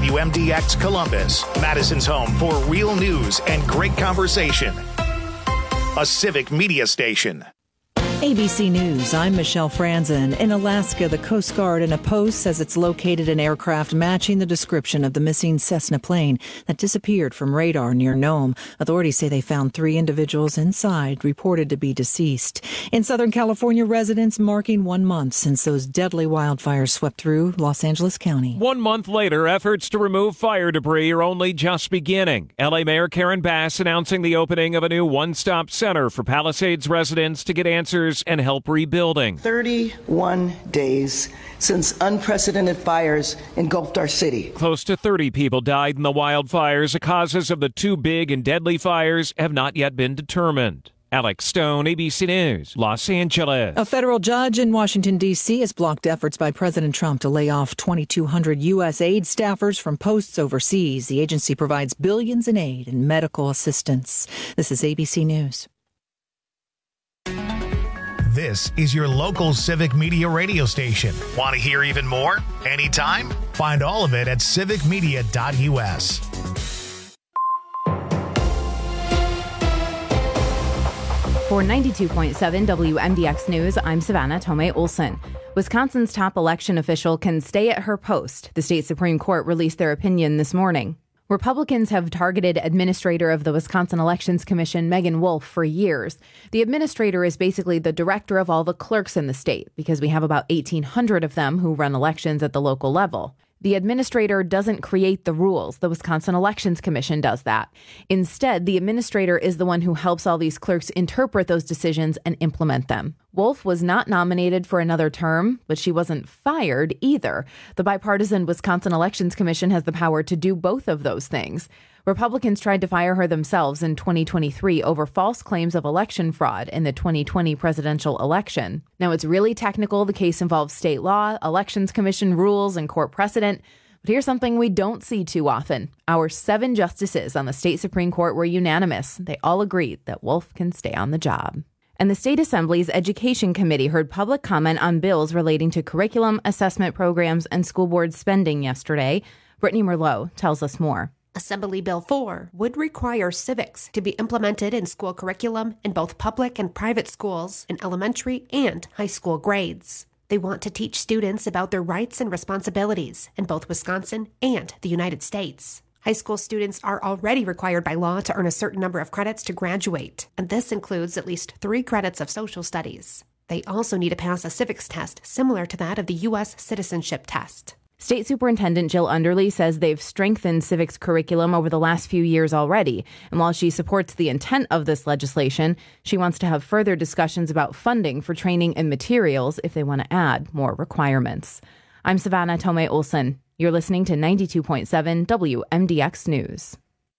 WMDX Columbus, Madison's home for real news and great conversation. A civic media station. ABC News, I'm Michelle Franzen. In Alaska, the Coast Guard in a post says it's located an aircraft matching the description of the missing Cessna plane that disappeared from radar near Nome. Authorities say they found 3 individuals inside, reported to be deceased. In Southern California, residents marking 1 month since those deadly wildfires swept through Los Angeles County. 1 month later, efforts to remove fire debris are only just beginning. L.A. Mayor Karen Bass announcing the opening of a new one-stop center for Palisades residents to get answers and help rebuilding. 31 days since unprecedented fires engulfed our city. Close to 30 people died in the wildfires. The causes of the 2 big and deadly fires have not yet been determined. Alex Stone, ABC News, Los Angeles. A federal judge in Washington, D.C. has blocked efforts by President Trump to lay off 2,200 U.S. aid staffers from posts overseas. The agency provides billions in aid and medical assistance. This is ABC News. This is your local civic media radio station. Want to hear even more? Anytime? Find all of it at civicmedia.us. For 92.7 WMDX News, I'm Savannah Tomei Olson. Wisconsin's top election official can stay at her post. The state Supreme Court released their opinion this morning. Republicans have targeted administrator of the Wisconsin Elections Commission, Megan Wolf, for years. The administrator is basically the director of all the clerks in the state because we have about 1,800 of them who run elections at the local level. The administrator doesn't create the rules. The Wisconsin Elections Commission does that. Instead, the administrator is the one who helps all these clerks interpret those decisions and implement them. Wolf was not nominated for another term, but she wasn't fired either. The bipartisan Wisconsin Elections Commission has the power to do both of those things. Republicans tried to fire her themselves in 2023 over false claims of election fraud in the 2020 presidential election. Now, it's really technical. The case involves state law, elections commission rules, and court precedent. But here's something we don't see too often. Our 7 justices on the state Supreme Court were unanimous. They all agreed that Wolf can stay on the job. And the State Assembly's Education Committee heard public comment on bills relating to curriculum, assessment programs, and school board spending yesterday. Brittany Merlot tells us more. Assembly Bill 4 would require civics to be implemented in school curriculum in both public and private schools in elementary and high school grades. They want to teach students about their rights and responsibilities in both Wisconsin and the United States. High school students are already required by law to earn a certain number of credits to graduate, and this includes at least 3 credits of social studies. They also need to pass a civics test similar to that of the U.S. citizenship test. State Superintendent Jill Underly says they've strengthened civics curriculum over the last few years already. And while she supports the intent of this legislation, she wants to have further discussions about funding for training and materials if they want to add more requirements. I'm Savannah Tomei Olson. You're listening to 92.7 WMDX News.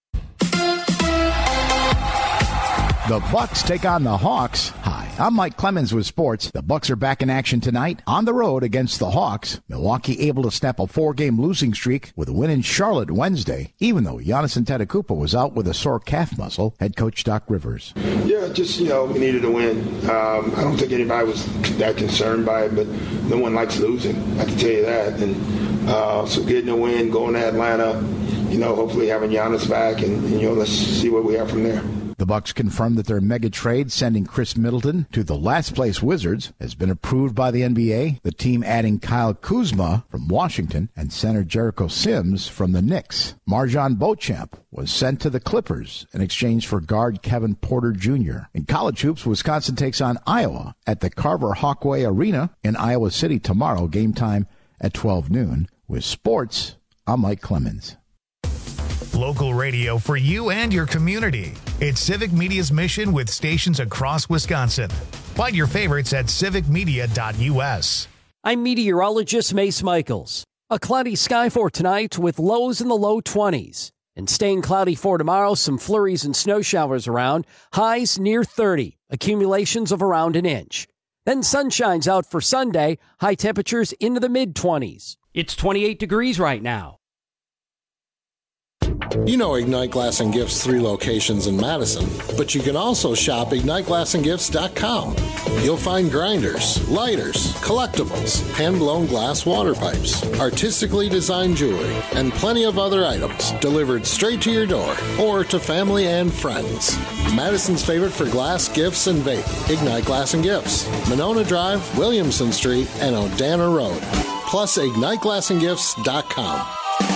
The Bucks take on the Hawks. Hi, I'm Mike Clemens with sports. The Bucks are back in action tonight on the road against the Hawks. Milwaukee able to snap a 4-game losing streak with a win in Charlotte Wednesday, even though Giannis Antetokounmpo was out with a sore calf muscle. Head coach Doc Rivers. Yeah, just, we needed a win. I don't think anybody was that concerned by it, but no one likes losing. I can tell you that. And so getting a win, going to Atlanta, hopefully having Giannis back, and let's see what we have from there. The Bucks confirmed that their mega trade sending Chris Middleton to the last-place Wizards has been approved by the NBA, the team adding Kyle Kuzma from Washington and center Jericho Sims from the Knicks. Marjon Beauchamp was sent to the Clippers in exchange for guard Kevin Porter Jr. In college hoops, Wisconsin takes on Iowa at the Carver Hawkway Arena in Iowa City tomorrow, game time at 12 noon. With sports, I'm Mike Clemens. Local radio for you and your community. It's Civic Media's mission with stations across Wisconsin. Find your favorites at civicmedia.us. I'm meteorologist Mace Michaels. A cloudy sky for tonight with lows in the low 20s. And staying cloudy for tomorrow, some flurries and snow showers around, highs near 30, accumulations of around an inch. Then sunshine's out for Sunday, high temperatures into the mid-20s. It's 28 degrees right now. You know Ignite Glass and Gifts' 3 locations in Madison, but you can also shop IgniteGlassandGifts.com. You'll find grinders, lighters, collectibles, hand-blown glass water pipes, artistically designed jewelry, and plenty of other items delivered straight to your door or to family and friends. Madison's favorite for glass, gifts, and vape. Ignite Glass and Gifts. Monona Drive, Williamson Street, and Odana Road. Plus, IgniteGlassandGifts.com.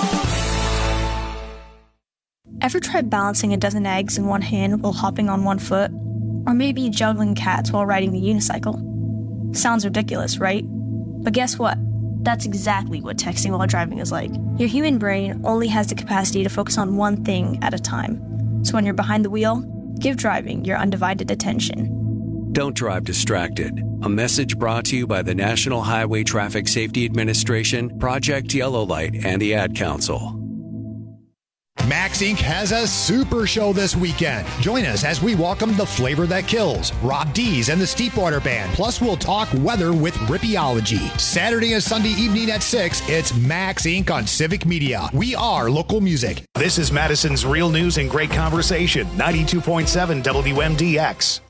Ever tried balancing a dozen eggs in one hand while hopping on one foot? Or maybe juggling cats while riding the unicycle? Sounds ridiculous, right? But guess what? That's exactly what texting while driving is like. Your human brain only has the capacity to focus on one thing at a time. So when you're behind the wheel, give driving your undivided attention. Don't drive distracted. A message brought to you by the National Highway Traffic Safety Administration, Project Yellow Light, and the Ad Council. Max Inc. has a super show this weekend. Join us as we welcome The Flavor That Kills, Rob Dees and the Steepwater Band. Plus, we'll talk weather with Rippeology. Saturday and Sunday evening at 6, it's Max Inc. on Civic Media. We are local music. This is Madison's Real News and Great Conversation, 92.7 WMDX.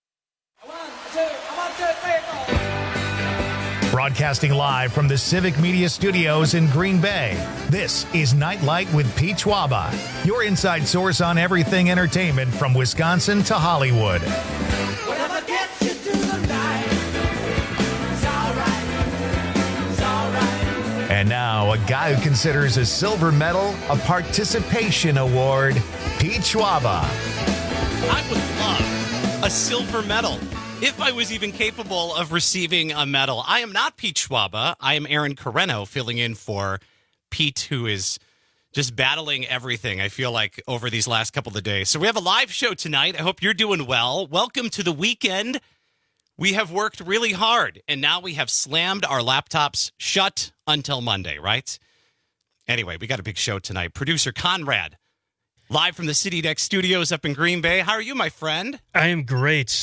Broadcasting live from the Civic Media Studios in Green Bay, this is Nightlight with Pete Schwaba, your inside source on everything entertainment from Wisconsin to Hollywood. Whatever gets you through the night, it's all right. And now, a guy who considers a silver medal a participation award, Pete Schwaba. I would love a silver medal. If I was even capable of receiving a medal. I am not Pete Schwaba. I am Aaron Carreno filling in for Pete, who is just battling everything, I feel like, over these last couple of days. So we have a live show tonight. I hope you're doing well. Welcome to the weekend. We have worked really hard, and now we have slammed our laptops shut until Monday, right? Anyway, we got a big show tonight. Producer Conrad, live from the City Deck Studios up in Green Bay. How are you, my friend? I am great.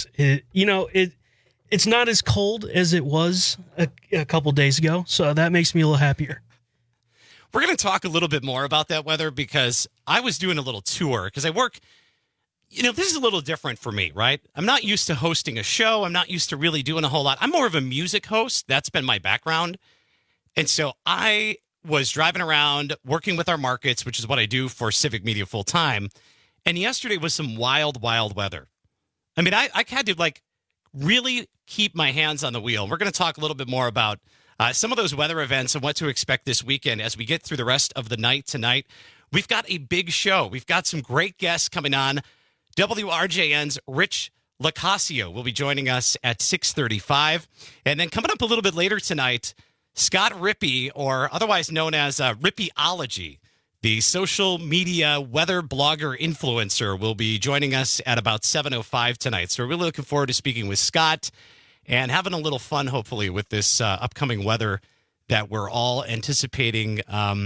It's not as cold as it was a couple days ago, so that makes me a little happier. We're going to talk a little bit more about that weather because I was doing a little tour because I work, this is a little different for me, right? I'm not used to hosting a show. I'm not used to really doing a whole lot. I'm more of a music host. That's been my background. And so I was driving around working with our markets, which is what I do for Civic Media full time. And yesterday was some wild, wild weather. I mean, I had to really keep my hands on the wheel. We're going to talk a little bit more about some of those weather events and what to expect this weekend as we get through the rest of the night tonight. We've got a big show. We've got some great guests coming on. WRJN's Rich Lacasio will be joining us at 6:35. And then coming up a little bit later tonight, Scott Rippey, or otherwise known as Rippeology, the social media weather blogger influencer, will be joining us at about 7:05 tonight. So we're really looking forward to speaking with Scott and having a little fun, hopefully, with this upcoming weather that we're all anticipating.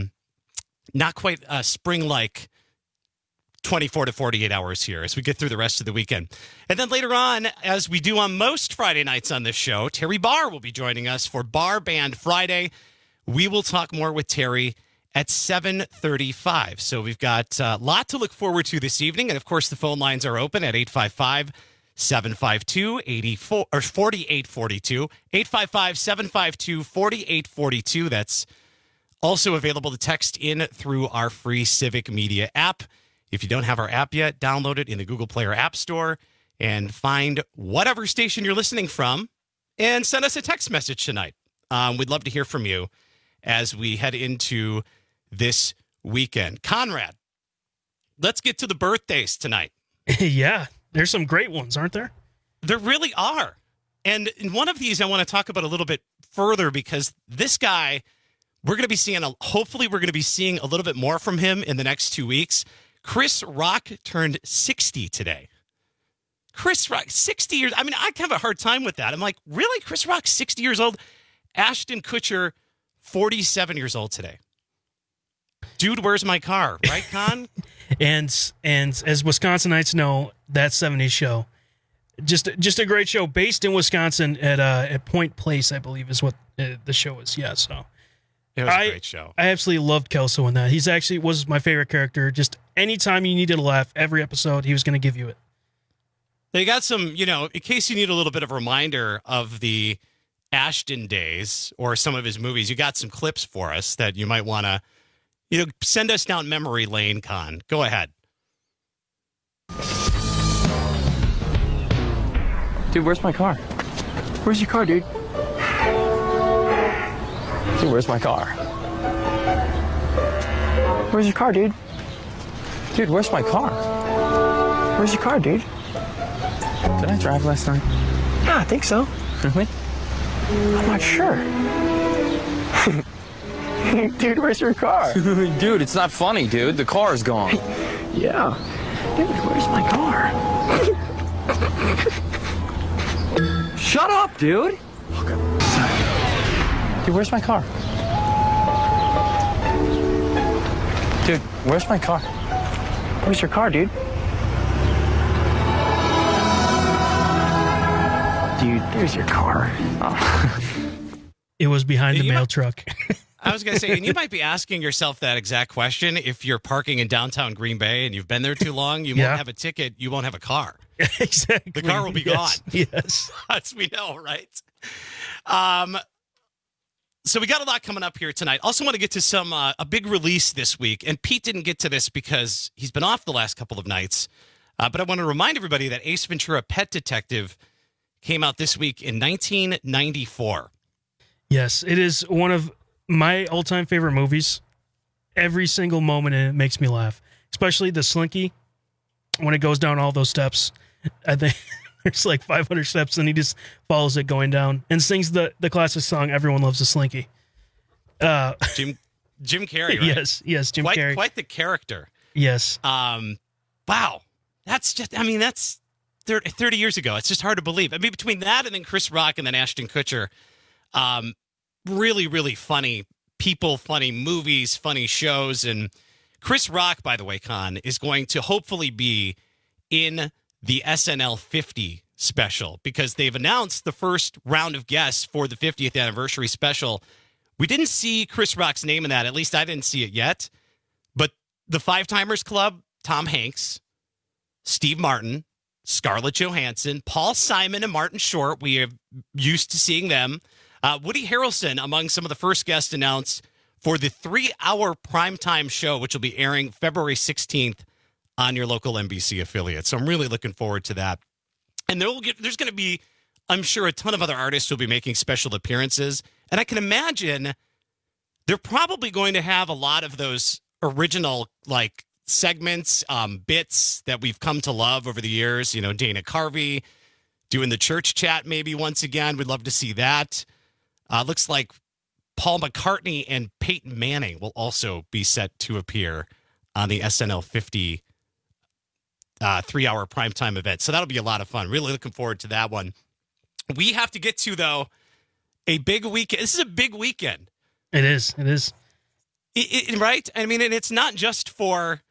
Not quite spring-like 24 to 48 hours here as we get through the rest of the weekend. And then later on, as we do on most Friday nights on this show, Terry Barr will be joining us for Bar Band Friday. We will talk more with Terry at 7:35. So we've got a lot to look forward to this evening. And, of course, the phone lines are open at 855-752-4842. 855-752-4842. That's also available to text in through our free Civic Media app. If you don't have our app yet, download it in the Google Play or App Store and find whatever station you're listening from and send us a text message tonight. We'd love to hear from you as we head into this weekend. Conrad, let's get to the birthdays tonight. Yeah, there's some great ones, aren't there? There really are. And in one of these I want to talk about a little bit further because this guy, hopefully we're going to be seeing a little bit more from him in the next 2 weeks. Chris Rock turned 60 today. Chris Rock, 60 years. I mean, I have a hard time with that. I'm like, really? Chris Rock, 60 years old? Ashton Kutcher, 47 years old today. Dude, where's my car? Right, Con? and as Wisconsinites know, that 70s show, just a great show based in Wisconsin at Point Place, I believe is what the show is. Yeah, so It was a great show. I absolutely loved Kelso in that. He's actually was my favorite character. Just anytime you needed a laugh, every episode, he was going to give you it. They got some, in case you need a little bit of a reminder of the Ashton days or some of his movies, you got some clips for us that you might want to, send us down memory lane, Con. Go ahead. Dude, where's my car? Where's your car, dude? Dude, where's my car? Where's your car, dude? Dude, where's my car? Where's your car, dude? Did I drive last night? Yeah, I think so. Really? I'm not sure. Dude, where's your car? Dude, it's not funny, dude. The car is gone. Yeah. Dude, where's my car? Shut up, dude. Okay. Dude, where's my car? Dude, where's my car? Where's your car, dude? Dude, there's your car. Oh. It was behind the mail truck. I was going to say, and you might be asking yourself that exact question if you're parking in downtown Green Bay and you've been there too long, you won't have a ticket, you won't have a car. Exactly. The car will be gone. Yes. As we know, right? So we got a lot coming up here tonight. Also want to get to some a big release this week, and Pete didn't get to this because he's been off the last couple of nights. But I want to remind everybody that Ace Ventura: Pet Detective came out this week in 1994. Yes, it is one of my all-time favorite movies. Every single moment in it makes me laugh, especially the Slinky when it goes down all those steps. I think there's like 500 steps, and he just follows it going down and sings the classic song "Everyone Loves a Slinky." Jim Carrey, right? Yes, Jim Carrey. Quite the character. Yes. Wow. That's 30 years ago. It's just hard to believe. I mean, between that and then Chris Rock and then Ashton Kutcher, really, really funny people, funny movies, funny shows. And Chris Rock, by the way, Con, is going to hopefully be in the SNL 50 special because they've announced the first round of guests for the 50th anniversary special. We didn't see Chris Rock's name in that. At least I didn't see it yet. But the Five Timers Club, Tom Hanks, Steve Martin, Scarlett Johansson, Paul Simon, and Martin Short. We are used to seeing them. Woody Harrelson among some of the first guests announced for the 3-hour primetime show, which will be airing February 16th on your local NBC affiliate. So I'm really looking forward to that. And there's going to be, I'm sure, a ton of other artists who will be making special appearances. And I can imagine they're probably going to have a lot of those original, like, segments, bits that we've come to love over the years. You know, Dana Carvey doing the church chat maybe once again. We'd love to see that. Looks like Paul McCartney and Peyton Manning will also be set to appear on the SNL 50 3-hour primetime event. So that'll be a lot of fun. Really looking forward to that one. We have to get to, though, a big weekend. This is a big weekend. It is. It is. Right? I mean, and it's not just for...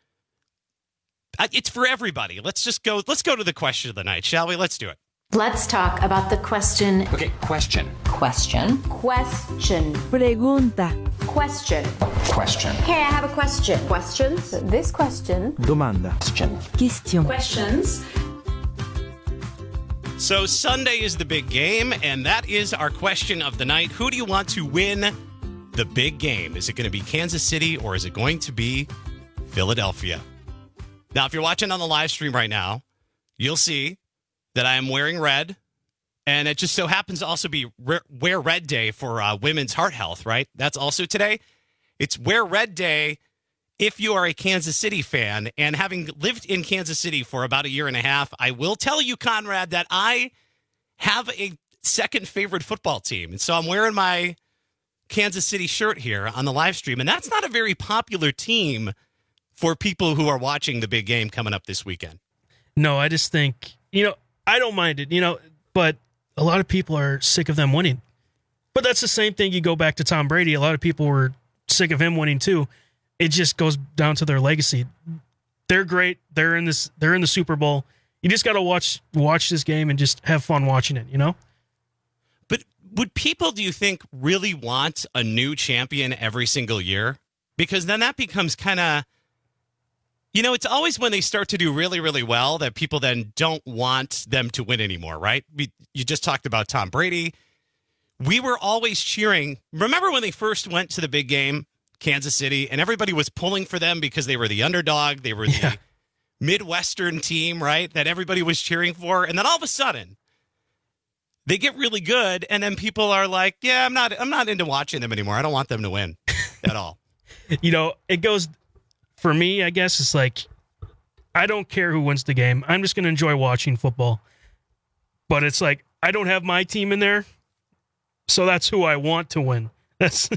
It's for everybody. Let's go to the question of the night, shall we? Let's do it. Let's talk about the question. Okay, question. Question. Question. Pregunta. Question. Question. Hey, I have a question. Questions? This question. Domanda. Question. Questions. So Sunday is the big game, and that is our question of the night. Who do you want to win the big game? Is it going to be Kansas City or is it going to be Philadelphia? Now, if you're watching on the live stream right now, you'll see that I am wearing red, and it just so happens to also be Wear Red Day for Women's Heart Health, right? That's also today. It's Wear Red Day if you are a Kansas City fan, and having lived in Kansas City for about a year and a half, I will tell you, Conrad, that I have a second favorite football team, and so I'm wearing my Kansas City shirt here on the live stream, and that's not a very popular team for people who are watching the big game coming up this weekend. No, I just think, I don't mind it, but a lot of people are sick of them winning. But that's the same thing. You go back to Tom Brady. A lot of people were sick of him winning too. It just goes down to their legacy. They're great. They're in the Super Bowl. You just got to watch this game and just have fun watching it, But would people, do you think, really want a new champion every single year? Because then that becomes kind of, it's always when they start to do really, really well that people then don't want them to win anymore, right? You just talked about Tom Brady. We were always cheering. Remember when they first went to the big game, Kansas City, and everybody was pulling for them because they were the underdog. They were the Midwestern team, right, that everybody was cheering for. And then all of a sudden, they get really good, and then people are like, yeah, I'm not into watching them anymore. I don't want them to win at all. It goes, for me, I guess, it's like, I don't care who wins the game. I'm just going to enjoy watching football. But it's like, I don't have my team in there, so that's who I want to win. That's,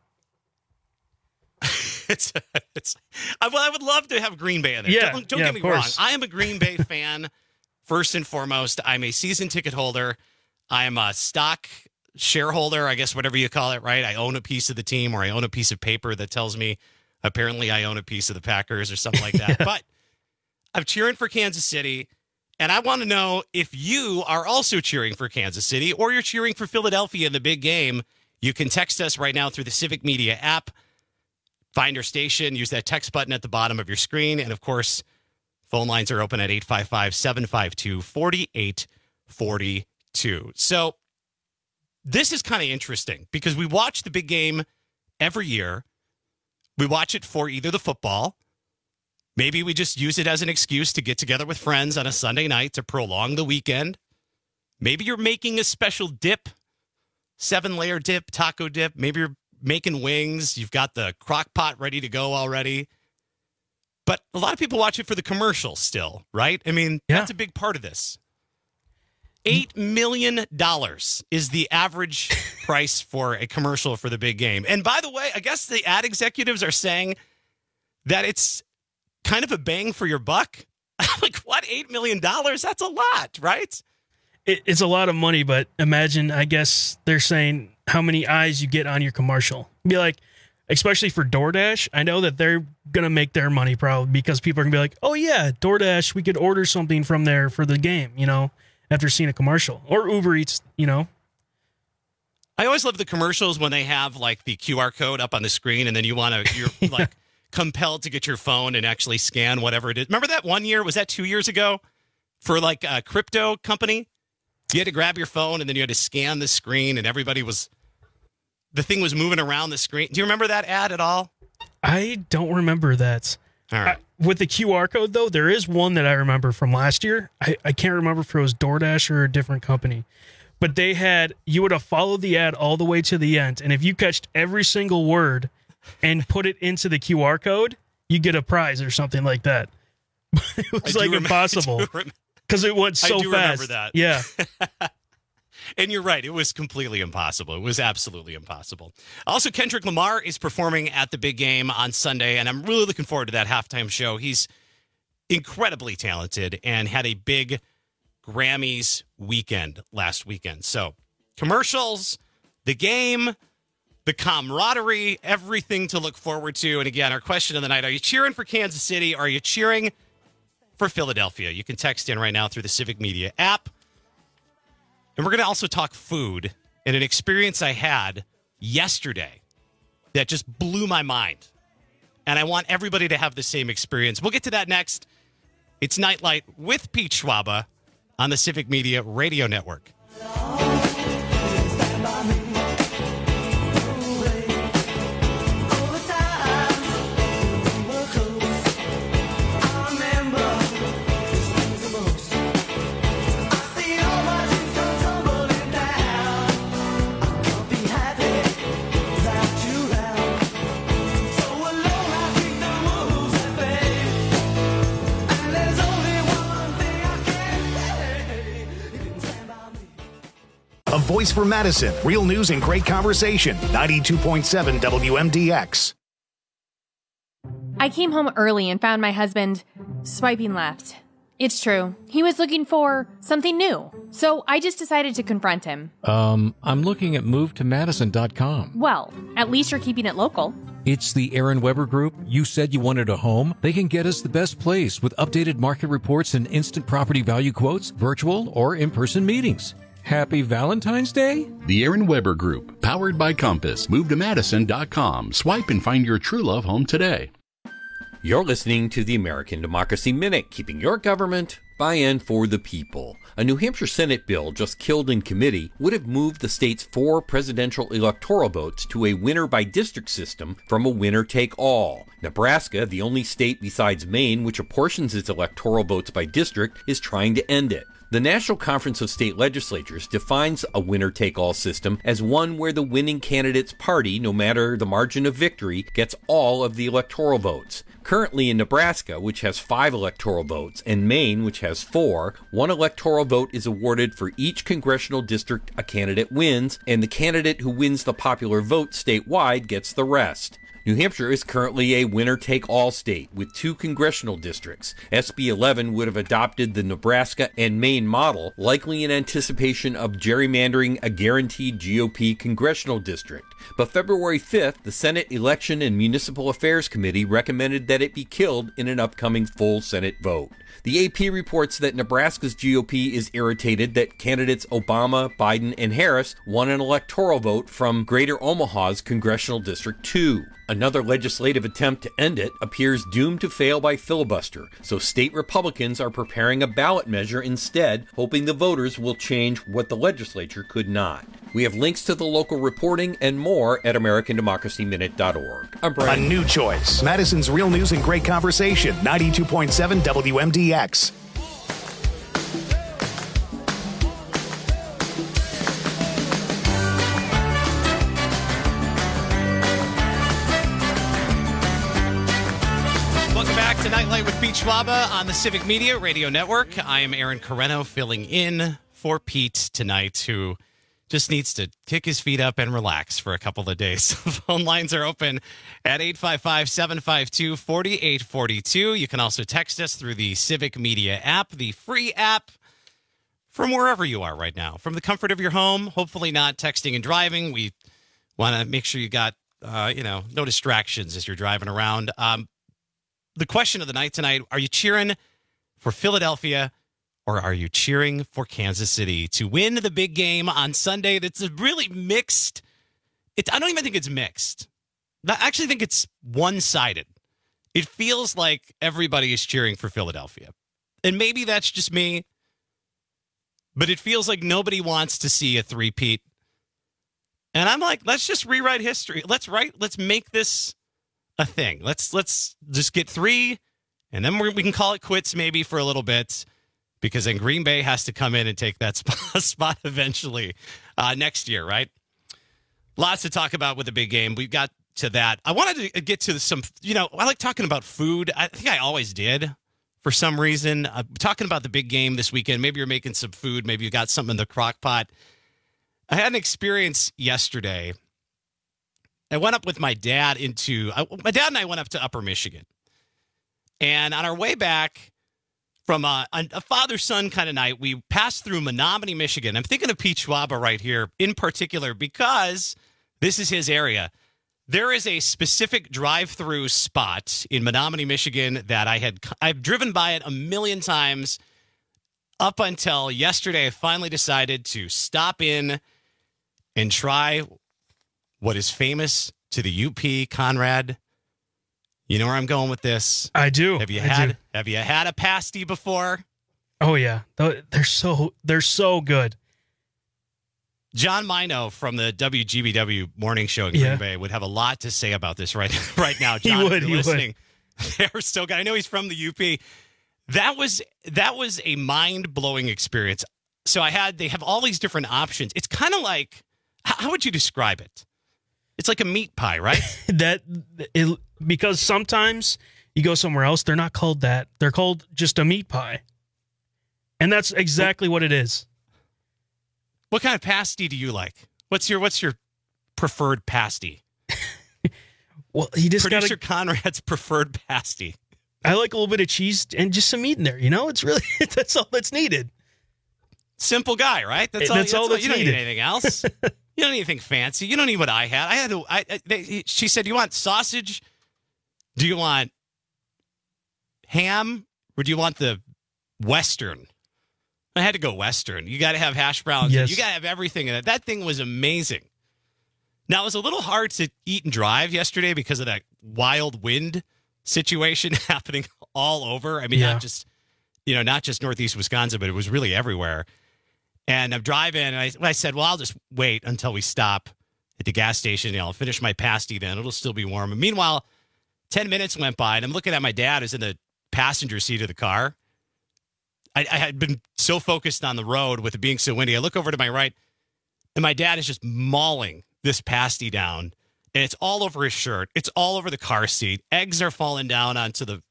I would love to have Green Bay in there. Yeah, don't get me wrong. course. I am a Green Bay fan, first and foremost. I'm a season ticket holder. I am a stock shareholder, I guess, whatever you call it, right? I own a piece of the team, or I own a piece of paper that tells me apparently I own a piece of the Packers or something like that. But I'm cheering for Kansas City, and I want to know if you are also cheering for Kansas City or you're cheering for Philadelphia in the big game. You can text us right now through the Civic Media app. Find your station, use that text button at the bottom of your screen. And, of course, phone lines are open at 855-752-4842. So this is kind of interesting because we watch the big game every year. We watch it for either the football. Maybe we just use it as an excuse to get together with friends on a Sunday night to prolong the weekend. Maybe you're making a special dip, 7-layer dip, taco dip. Maybe you're making wings. You've got the crock pot ready to go already. But a lot of people watch it for the commercials still, right? I mean, that's a big part of this. $8 million is the average price for a commercial for the big game. And by the way, I guess the ad executives are saying that it's kind of a bang for your buck. Like, what? $8 million? That's a lot, right? It's a lot of money, but imagine, I guess they're saying how many eyes you get on your commercial. Be like, especially for DoorDash, I know that they're going to make their money probably because people are going to be like, oh yeah, DoorDash, we could order something from there for the game, after seeing a commercial. Or Uber Eats, I always love the commercials when they have like the QR code up on the screen and then you're like compelled to get your phone and actually scan whatever it is. Remember that one year? Was that 2 years ago? For like a crypto company? You had to grab your phone and then you had to scan the screen and the thing was moving around the screen. Do you remember that ad at all? I don't remember that. All right. With the QR code, though, there is one that I remember from last year. I can't remember if it was DoorDash or a different company. But you would have followed the ad all the way to the end. And if you catched every single word and put it into the QR code, you get a prize or something like that. It was impossible. Because it went so fast. I do remember that. Yeah. And you're right. It was completely impossible. It was absolutely impossible. Also, Kendrick Lamar is performing at the big game on Sunday, and I'm really looking forward to that halftime show. He's incredibly talented and had a big Grammys weekend last weekend. So, commercials, the game, the camaraderie, everything to look forward to. And again, our question of the night, are you cheering for Kansas City or are you cheering for Philadelphia? You can text in right now through the Civic Media app. And we're going to also talk food and an experience I had yesterday that just blew my mind. And I want everybody to have the same experience. We'll get to that next. It's Nightlight with Pete Schwaba on the Civic Media Radio Network. A voice for Madison. Real news and great conversation. 92.7 WMDX. I came home early and found my husband swiping left. It's true. He was looking for something new. So I just decided to confront him. I'm looking at movetomadison.com. Well, at least you're keeping it local. It's the Aaron Weber Group. You said you wanted a home. They can get us the best place with updated market reports and instant property value quotes, virtual or in-person meetings. Happy Valentine's Day? The Aaron Weber Group, powered by Compass. Move to Madison.com. Swipe and find your true love home today. You're listening to the American Democracy Minute, keeping your government by and for the people. A New Hampshire Senate bill just killed in committee would have moved the state's 4 presidential electoral votes to a winner-by-district system from a winner-take-all. Nebraska, the only state besides Maine which apportions its electoral votes by district, is trying to end it. The National Conference of State Legislatures defines a winner-take-all system as one where the winning candidate's party, no matter the margin of victory, gets all of the electoral votes. Currently in Nebraska, which has 5 electoral votes, and Maine, which has 4, 1 electoral vote is awarded for each congressional district a candidate wins, and the candidate who wins the popular vote statewide gets the rest. New Hampshire is currently a winner-take-all state with 2 congressional districts. SB 11 would have adopted the Nebraska and Maine model, likely in anticipation of gerrymandering a guaranteed GOP congressional district. But February 5th, the Senate Election and Municipal Affairs Committee recommended that it be killed in an upcoming full Senate vote. The AP reports that Nebraska's GOP is irritated that candidates Obama, Biden, and Harris won an electoral vote from Greater Omaha's Congressional District 2. Another legislative attempt to end it appears doomed to fail by filibuster, so state Republicans are preparing a ballot measure instead, hoping the voters will change what the legislature could not. We have links to the local reporting and more at AmericanDemocracyMinute.org. I'm Brian. A new choice. Madison's Real News and Great Conversation, 92.7 WMDX. Welcome back to Nightlight with Pete Schwaba on the Civic Media Radio Network. I am Aaron Carreno filling in for Pete tonight, who just needs to kick his feet up and relax for a couple of days. Phone lines are open at 855-752-4842. You can also text us through the Civic Media app, the free app, from wherever you are right now. From the comfort of your home, hopefully not texting and driving. We want to make sure you got, no distractions as you're driving around. The question of the night tonight, are you cheering for Philadelphia or are you cheering for Kansas City to win the big game on Sunday? That's a really mixed. I don't even think it's mixed. I actually think it's one-sided. It feels like everybody is cheering for Philadelphia. And maybe that's just me, but it feels like nobody wants to see a three-peat. And I'm like, let's just rewrite history. Let's make this a thing. Let's just get 3, and then we can call it quits maybe for a little bit, because then Green Bay has to come in and take that spot eventually next year, right? Lots to talk about with the big game. We've got to that. I wanted to get to some, I like talking about food. I think I always did for some reason. Talking about the big game this weekend. Maybe you're making some food. Maybe you got something in the crock pot. I had an experience yesterday. I went up with my dad my dad and I went up to Upper Michigan. And on our way back from a father-son kind of night, we passed through Menominee, Michigan. I'm thinking of Pete Schwaba right here in particular because this is his area. There is a specific drive-through spot in Menominee, Michigan that I've driven by it a million times up until yesterday. I finally decided to stop in and try what is famous to the UP, Conrad. You know where I'm going with this? I do. Have you had a pasty before? Oh yeah, they're so good. John Mino from the WGBW morning show in Green Bay would have a lot to say about this right now. John, if you're listening, they're so good. I know he's from the UP. That was a mind-blowing experience. So they have all these different options. It's kind of like, how would you describe it? It's like a meat pie, right? Because sometimes you go somewhere else, they're not called that. They're called just a meat pie. And that's exactly what it is. What kind of pasty do you like? What's your preferred pasty? Well, Producer Conrad's preferred pasty. I like a little bit of cheese and just some meat in there. It's really, that's all that's needed. Simple guy, right? That's all that's needed. You don't need anything else. You don't need anything fancy. You don't need what I had. She said, "Do you want sausage? Do you want ham? Or do you want the Western?" I had to go Western. You got to have hash browns. Yes. You got to have everything in it. That thing was amazing. Now, it was a little hard to eat and drive yesterday because of that wild wind situation happening all over. I mean, not just Northeast Wisconsin, but it was really everywhere. And I'm driving, and I said, well, I'll just wait until we stop at the gas station. I'll finish my pasty then. It'll still be warm. And meanwhile, 10 minutes went by, and I'm looking at my dad who's in the passenger seat of the car. I had been so focused on the road with it being so windy. I look over to my right, and my dad is just mauling this pasty down, and it's all over his shirt. It's all over the car seat. Eggs are falling down onto the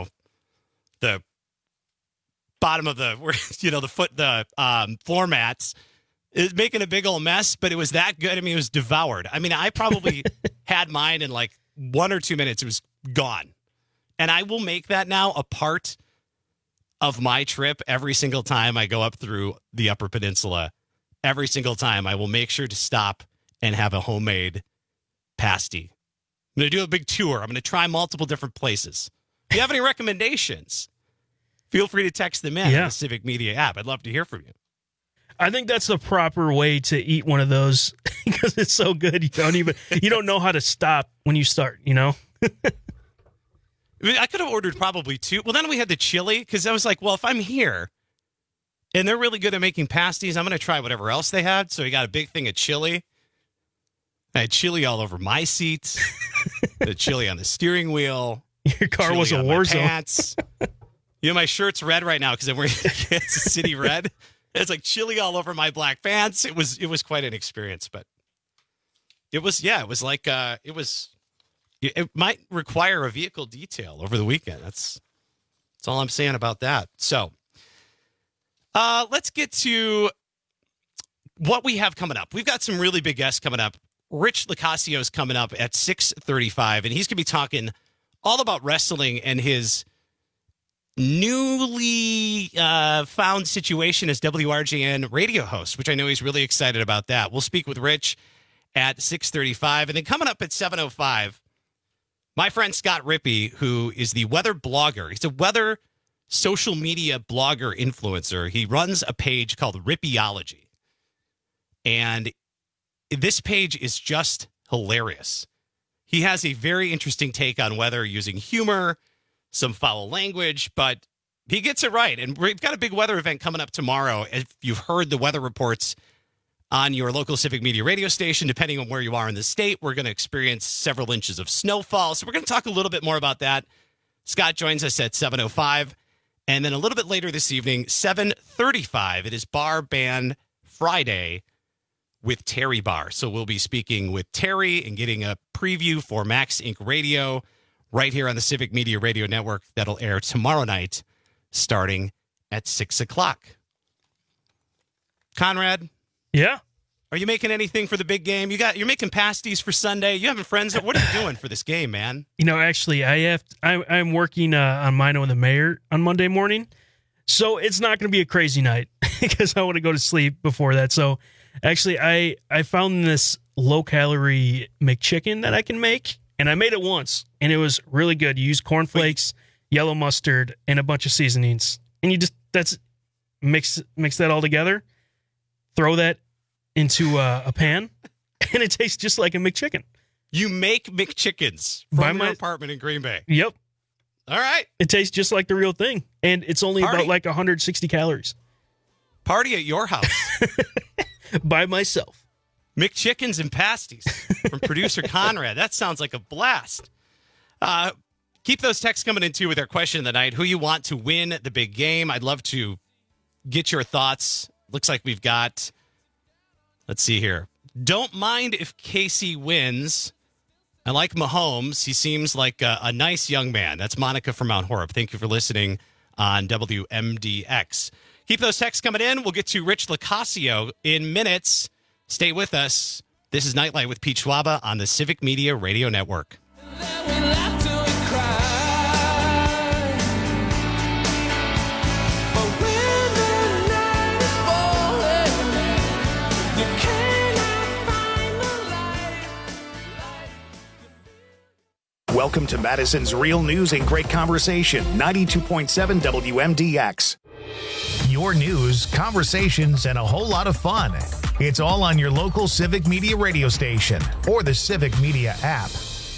bottom of the floor mats. It's making a big old mess, but it was that good. I mean, it was devoured. I mean, I probably had mine in like 1 or 2 minutes. It was gone. And I will make that now a part of my trip every single time I go up through the Upper Peninsula. Every single time I will make sure to stop and have a homemade pasty. I'm going to do a big tour. I'm going to try multiple different places. If you have any recommendations, feel free to text them in on the Civic Media app. I'd love to hear from you. I think that's the proper way to eat one of those because it's so good. You don't know how to stop when you start, I could have ordered probably 2. Well, then we had the chili because I was like, well, if I'm here and they're really good at making pasties, I'm going to try whatever else they had. So we got a big thing of chili. I had chili all over my seat, the chili on the steering wheel. Your car was a war zone. My shirt's red right now because I'm wearing Kansas City red. It's like chili all over my black pants. It was quite an experience, but it was like it might require a vehicle detail over the weekend. That's all I'm saying about that. So let's get to what we have coming up. We've got some really big guests coming up. Rich Locascio is coming up at 6:35, and he's going to be talking all about wrestling and his newly found situation as WRGN radio host, which I know he's really excited about that. We'll speak with Rich at 6:35. And then coming up at 7:05, my friend Scott Rippey, who is the weather blogger. He's a weather social media blogger influencer. He runs a page called Rippeyology. And this page is just hilarious. He has a very interesting take on weather using humor, some foul language, but he gets it right. And we've got a big weather event coming up tomorrow. If you've heard the weather reports on your local Civic Media radio station, depending on where you are in the state, we're going to experience several inches of snowfall. So we're going to talk a little bit more about that. Scott joins us at 7:05. And then a little bit later this evening, 7:35, it is Bar Band Friday with Terry Barr. So we'll be speaking with Terry and getting a preview for Max Inc. Radio right here on the Civic Media Radio Network. That'll air tomorrow night starting at 6 o'clock. Conrad? Yeah? Are you making anything for the big game? You're making pasties for Sunday. You having friends? What are you doing for this game, man? Actually, I'm working on Mino and the Mayor on Monday morning. So it's not going to be a crazy night because I want to go to sleep before that. So actually, I found this low-calorie McChicken that I can make, and I made it once, and it was really good. You use cornflakes, yellow mustard, and a bunch of seasonings, and you just mix that all together, throw that into a pan, and it tastes just like a McChicken. You make McChickens from your apartment in Green Bay. Yep. All right. It tastes just like the real thing, and it's only about like 160 calories. Party at your house. By myself. McChickens and pasties from producer Conrad. That sounds like a blast. Keep those texts coming in, too, with our question of the night. Who you want to win the big game? I'd love to get your thoughts. Looks like we've got, let's see here. Don't mind if Casey wins. I like Mahomes. He seems like a nice young man. That's Monica from Mount Horeb. Thank you for listening on WMDX. Keep those texts coming in. We'll get to Rich Locascio in minutes. Stay with us. This is Nightlight with Pete Schwaba on the Civic Media Radio Network. Welcome to Madison's Real News and Great Conversation, 92.7 WMDX. your news, conversations, and a whole lot of fun. It's all on your local Civic Media radio station or the Civic Media app.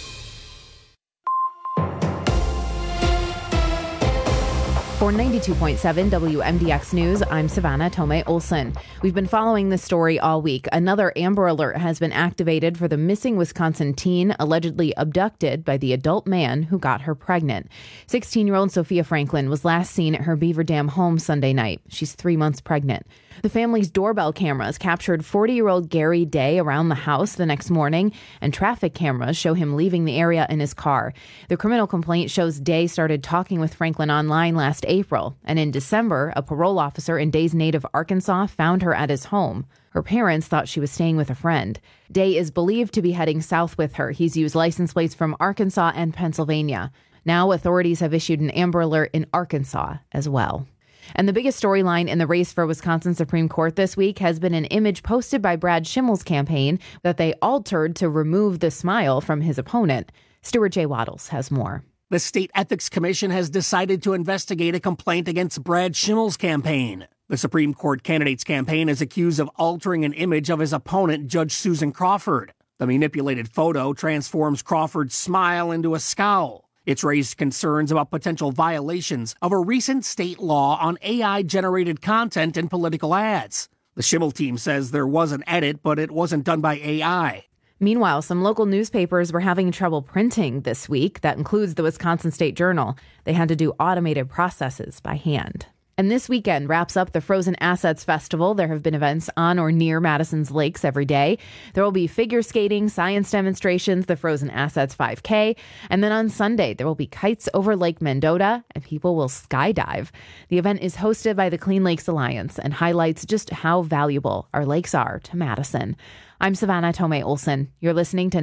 For 92.7 WMDX News, I'm Savannah Tomei Olson. We've been following this story all week. Another Amber Alert has been activated for the missing Wisconsin teen allegedly abducted by the adult man who got her pregnant. 16-year-old Sophia Franklin was last seen at her Beaver Dam home Sunday night. She's 3 months pregnant. The family's doorbell cameras captured 40-year-old Gary Day around the house the next morning, and traffic cameras show him leaving the area in his car. The criminal complaint shows Day started talking with Franklin online last April, and in December, a parole officer in Day's native Arkansas found her at his home. Her parents thought she was staying with a friend. Day is believed to be heading south with her. He's used license plates from Arkansas and Pennsylvania. Now authorities have issued an Amber Alert in Arkansas as well. And the biggest storyline in the race for Wisconsin Supreme Court this week has been an image posted by Brad Schimmel's campaign that they altered to remove the smile from his opponent. Stuart J. Waddles has more. The State Ethics Commission has decided to investigate a complaint against Brad Schimmel's campaign. The Supreme Court candidate's campaign is accused of altering an image of his opponent, Judge Susan Crawford. The manipulated photo transforms Crawford's smile into a scowl. It's raised concerns about potential violations of a recent state law on AI-generated content in political ads. The Schimmel team says there was an edit, but it wasn't done by AI. Meanwhile, some local newspapers were having trouble printing this week. That includes the Wisconsin State Journal. They had to do automated processes by hand. And this weekend wraps up the Frozen Assets Festival. There have been events on or near Madison's lakes every day. There will be figure skating, science demonstrations, the Frozen Assets 5K. And then on Sunday, there will be kites over Lake Mendota and people will skydive. The event is hosted by the Clean Lakes Alliance and highlights just how valuable our lakes are to Madison. I'm Savannah Tomei Olson. You're listening to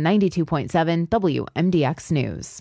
92.7 WMDX News.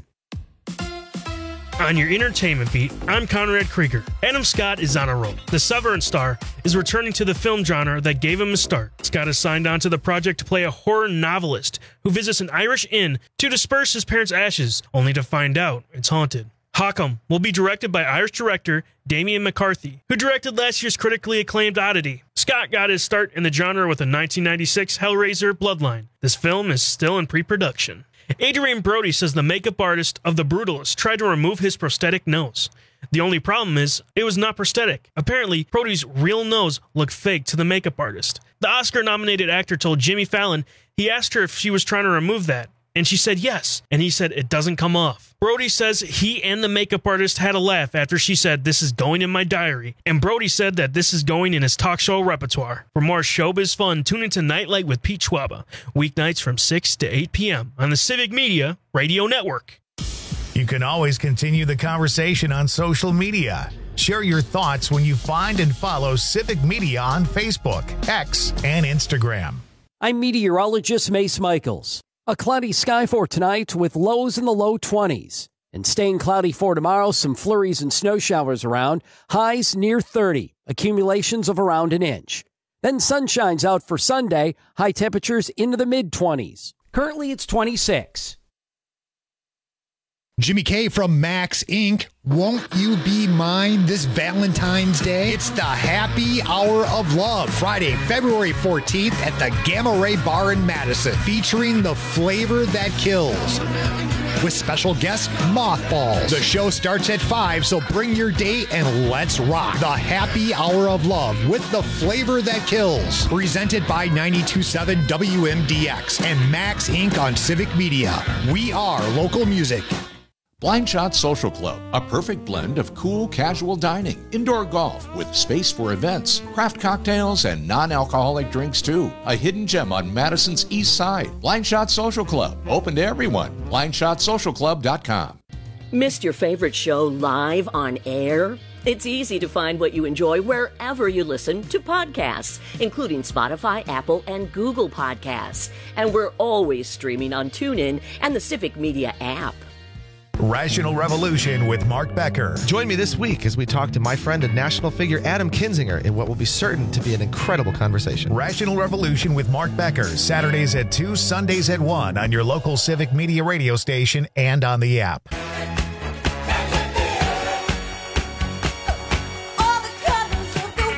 On your entertainment beat, I'm Conrad Krieger. Adam Scott is on a roll. The Severance star is returning to the film genre that gave him a start. Scott is signed on to the project to play a horror novelist who visits an Irish inn to disperse his parents' ashes, only to find out it's haunted. Hawkham will be directed by Irish director Damien McCarthy, who directed last year's critically acclaimed Oddity. Scott got his start in the genre with a 1996 Hellraiser Bloodline. This film is still in pre-production. Adrian Brody says the makeup artist of The Brutalist tried to remove his prosthetic nose. The only problem is, it was not prosthetic. Apparently, Brody's real nose looked fake to the makeup artist. The Oscar-nominated actor told Jimmy Fallon he asked her if she was trying to remove that, and she said yes, and he said it doesn't come off. Brody says he and the makeup artist had a laugh after she said this is going in my diary, and Brody said that this is going in his talk show repertoire. For more showbiz fun, tune into Nightlight with Pete Schwaba, weeknights from 6 to 8 p.m. on the Civic Media Radio Network. You can always continue the conversation on social media. Share your thoughts when you find and follow Civic Media on Facebook, X, and Instagram. I'm meteorologist Mace Michaels. A cloudy sky for tonight with lows in the low 20s. And staying cloudy for tomorrow, some flurries and snow showers around, highs near 30, accumulations of around an inch. Then sunshine's out for Sunday, high temperatures into the mid-20s. Currently it's 26. Jimmy K from Max Inc. Won't you be mine this Valentine's Day? It's the Happy Hour of Love, Friday, February 14th at the Gamma Ray Bar in Madison, featuring the flavor that kills. With special guest Mothballs. The show starts at 5, so bring your date and let's rock. The Happy Hour of Love with the flavor that kills. Presented by 92.7 WMDX and Max Inc. on Civic Media. We are local music. Blind Shot Social Club, a perfect blend of cool, casual dining, indoor golf with space for events, craft cocktails, and non-alcoholic drinks too. A hidden gem on Madison's East Side. Blind Shot Social Club, open to everyone. BlindShotSocialClub.com. Missed your favorite show live on air? It's easy to find what you enjoy wherever you listen to podcasts, including Spotify, Apple, and Google Podcasts. And we're always streaming on TuneIn and the Civic Media app. Rational Revolution with Mark Becker. Join me this week as we talk to my friend and national figure Adam Kinzinger in what will be certain to be an incredible conversation. Rational Revolution with Mark Becker, Saturdays at 2, Sundays at 1 on your local Civic Media radio station and on the app. All the colors of the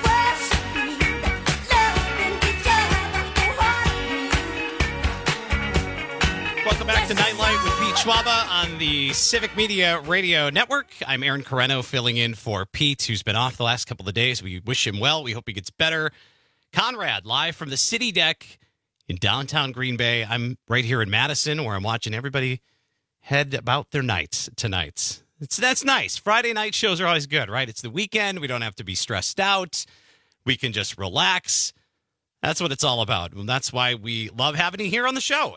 Schwaba on the Civic Media Radio Network. I'm Aaron Carreno filling in for Pete, who's been off the last couple of days. We wish him well. We hope he gets better. Conrad, live from the City Deck in downtown Green Bay. I'm right here in Madison, where I'm watching everybody head about their nights tonight. That's nice. Friday night shows are always good, right? It's the weekend. We don't have to be stressed out. We can just relax. That's what it's all about. And that's why we love having you here on the show.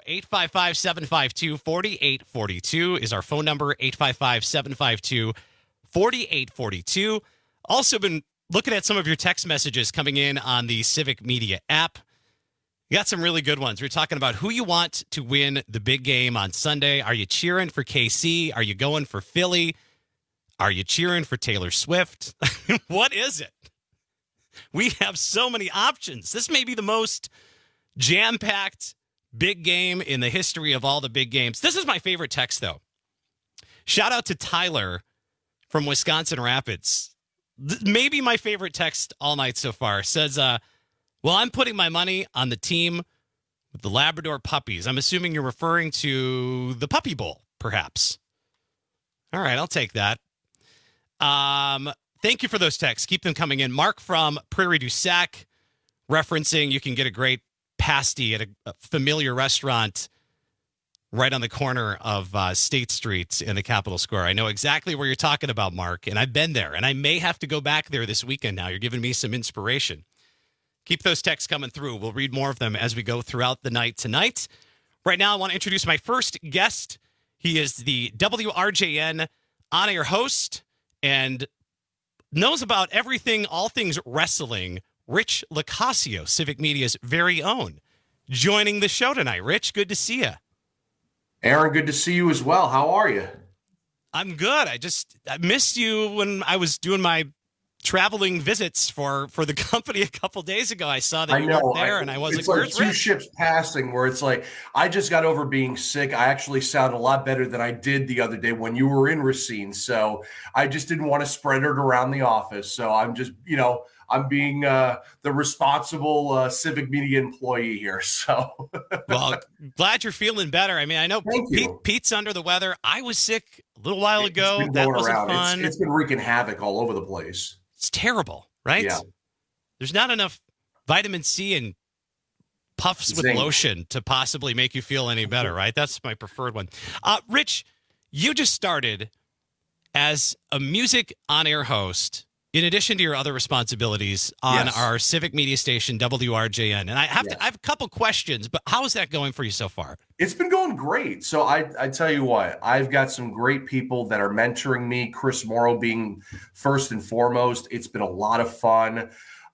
855-752-4842 is our phone number, 855-752-4842. Also been looking at some of your text messages coming in on the Civic Media app. You got some really good ones. We're talking about who you want to win the big game on Sunday. Are you cheering for KC? Are you going for Philly? Are you cheering for Taylor Swift? What is it? We have so many options. This may be the most jam-packed big game in the history of all the big games. This is my favorite text, though. Shout out to Tyler from Wisconsin Rapids. Maybe my favorite text all night so far. Says, well, I'm putting my money on the team with the Labrador puppies. I'm assuming you're referring to the Puppy Bowl, perhaps. All right, I'll take that. Thank you for those texts. Keep them coming in. Mark from Prairie du Sac referencing you can get a great pasty at a familiar restaurant right on the corner of State Street in the Capitol Square. I know exactly where you're talking about, Mark, and I've been there, and I may have to go back there this weekend now. You're giving me some inspiration. Keep those texts coming through. We'll read more of them as we go throughout the night tonight. Right now, I want to introduce my first guest. He is the WRJN on-air host and knows about everything, all things wrestling, Rich Lacasio, Civic Media's very own, joining the show tonight. Rich, good to see you. Aaron, good to see you as well. How are you? I'm good. I missed you when I was doing my traveling visits for the company a couple days ago. I saw that you weren't there, and I was like, where's Rich? Two ships passing where it's like, I just got over being sick. I actually sound a lot better than I did the other day when you were in Racine. So I just didn't want to spread it around the office. So I'm just, I'm being the responsible Civic Media employee here. So, well, glad you're feeling better. I mean, I know Pete's under the weather. I was sick a little while ago. That wasn't fun. It's been wreaking havoc all over the place. It's terrible, right? Yeah. There's not enough vitamin C and puffs with lotion to possibly make you feel any better, right? That's my preferred one. Rich, you just started as a music on-air host in addition to your other responsibilities on our Civic Media station, WRJN. And I have a couple questions, but how is that going for you so far? It's been going great. So I tell you what, I've got some great people that are mentoring me, Chris Morrow being first and foremost. It's been a lot of fun.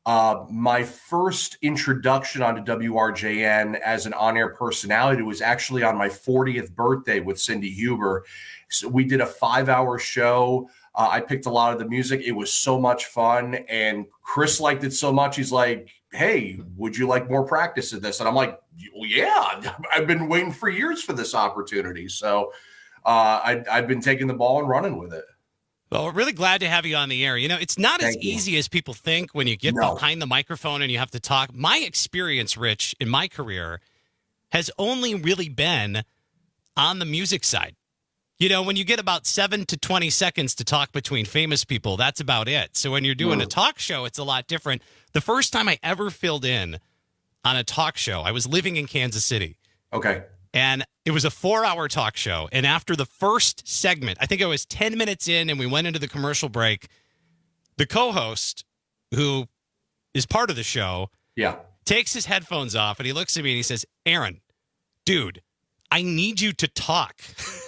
My first introduction onto WRJN as an on-air personality was actually on my 40th birthday with Cindy Huber. So we did a 5-hour show. I picked a lot of the music. It was so much fun. And Chris liked it so much. He's like, hey, would you like more practice at this? And I'm like, yeah, I've been waiting for years for this opportunity. So I've been taking the ball and running with it. Well, we're really glad to have you on the air. It's not as easy as people think when you get behind the microphone and you have to talk. My experience, Rich, in my career has only really been on the music side. When you get about 7 to 20 seconds to talk between famous people, that's about it. So when you're doing a talk show, it's a lot different. The first time I ever filled in on a talk show, I was living in Kansas City. Okay. And it was a 4-hour talk show. And after the first segment, I think I was 10 minutes in and we went into the commercial break, the co-host, who is part of the show, takes his headphones off and he looks at me and he says, Aaron, dude, I need you to talk.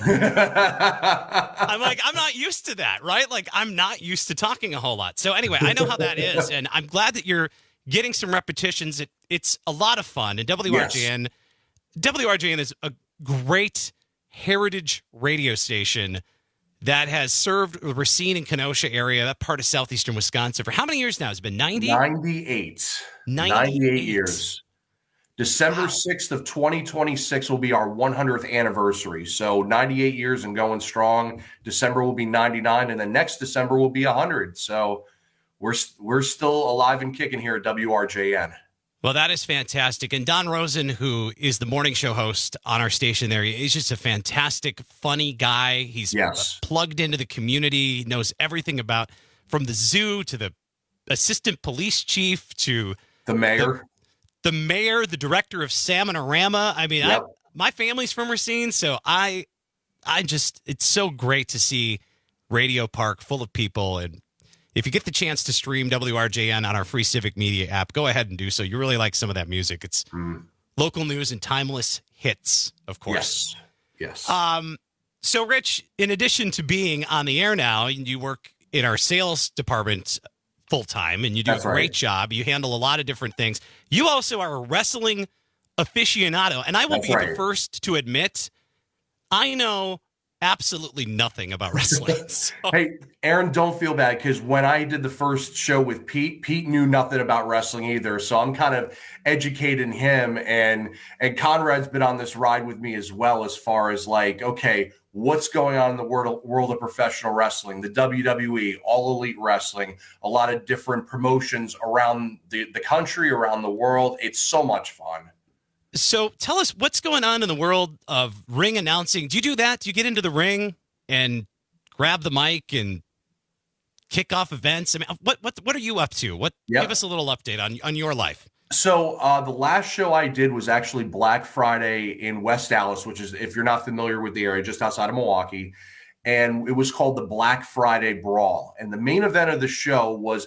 I'm like, I'm not used to that, right? Like, I'm not used to talking a whole lot. So anyway, I know how that is, and I'm glad that you're getting some repetitions. It's a lot of fun. And WRJN is a great heritage radio station that has served the Racine and Kenosha area, that part of southeastern Wisconsin, for how many years now? It's been 90? 98 years. December 6th of 2026 will be our 100th anniversary. So 98 years and going strong. December will be 99, and then next December will be 100. So we're still alive and kicking here at WRJN. Well, that is fantastic. And Don Rosen, who is the morning show host on our station there, he's just a fantastic, funny guy. He's plugged into the community, knows everything about, from the zoo to the assistant police chief to the mayor. The mayor, the director of Salmonorama. I mean, my family's from Racine, so I just, it's so great to see Radio Park full of people. And if you get the chance to stream WRJN on our free Civic Media app, go ahead and do so. You really like some of that music. It's local news and timeless hits, of course. Yes. So, Rich, in addition to being on the air now, you work in our sales department full-time, and you do a great job. You handle a lot of different things. You also are a wrestling aficionado, and I will be the first to admit, I know absolutely nothing about wrestling. So. Hey, Aaron, don't feel bad, because when I did the first show with Pete knew nothing about wrestling either. So I'm kind of educating him, and Conrad's been on this ride with me as well, as far as like, okay, what's going on in the world of professional wrestling, the WWE, All Elite Wrestling, a lot of different promotions around the country, around the world. It's so much fun. So tell us what's going on in the world of ring announcing. Do you do that? Do you get into the ring and grab the mic and kick off events? I mean, what are you up to? Give us a little update on your life. So the last show I did was actually Black Friday in West Allis, which is, if you're not familiar with the area, just outside of Milwaukee. And it was called the Black Friday Brawl. And the main event of the show was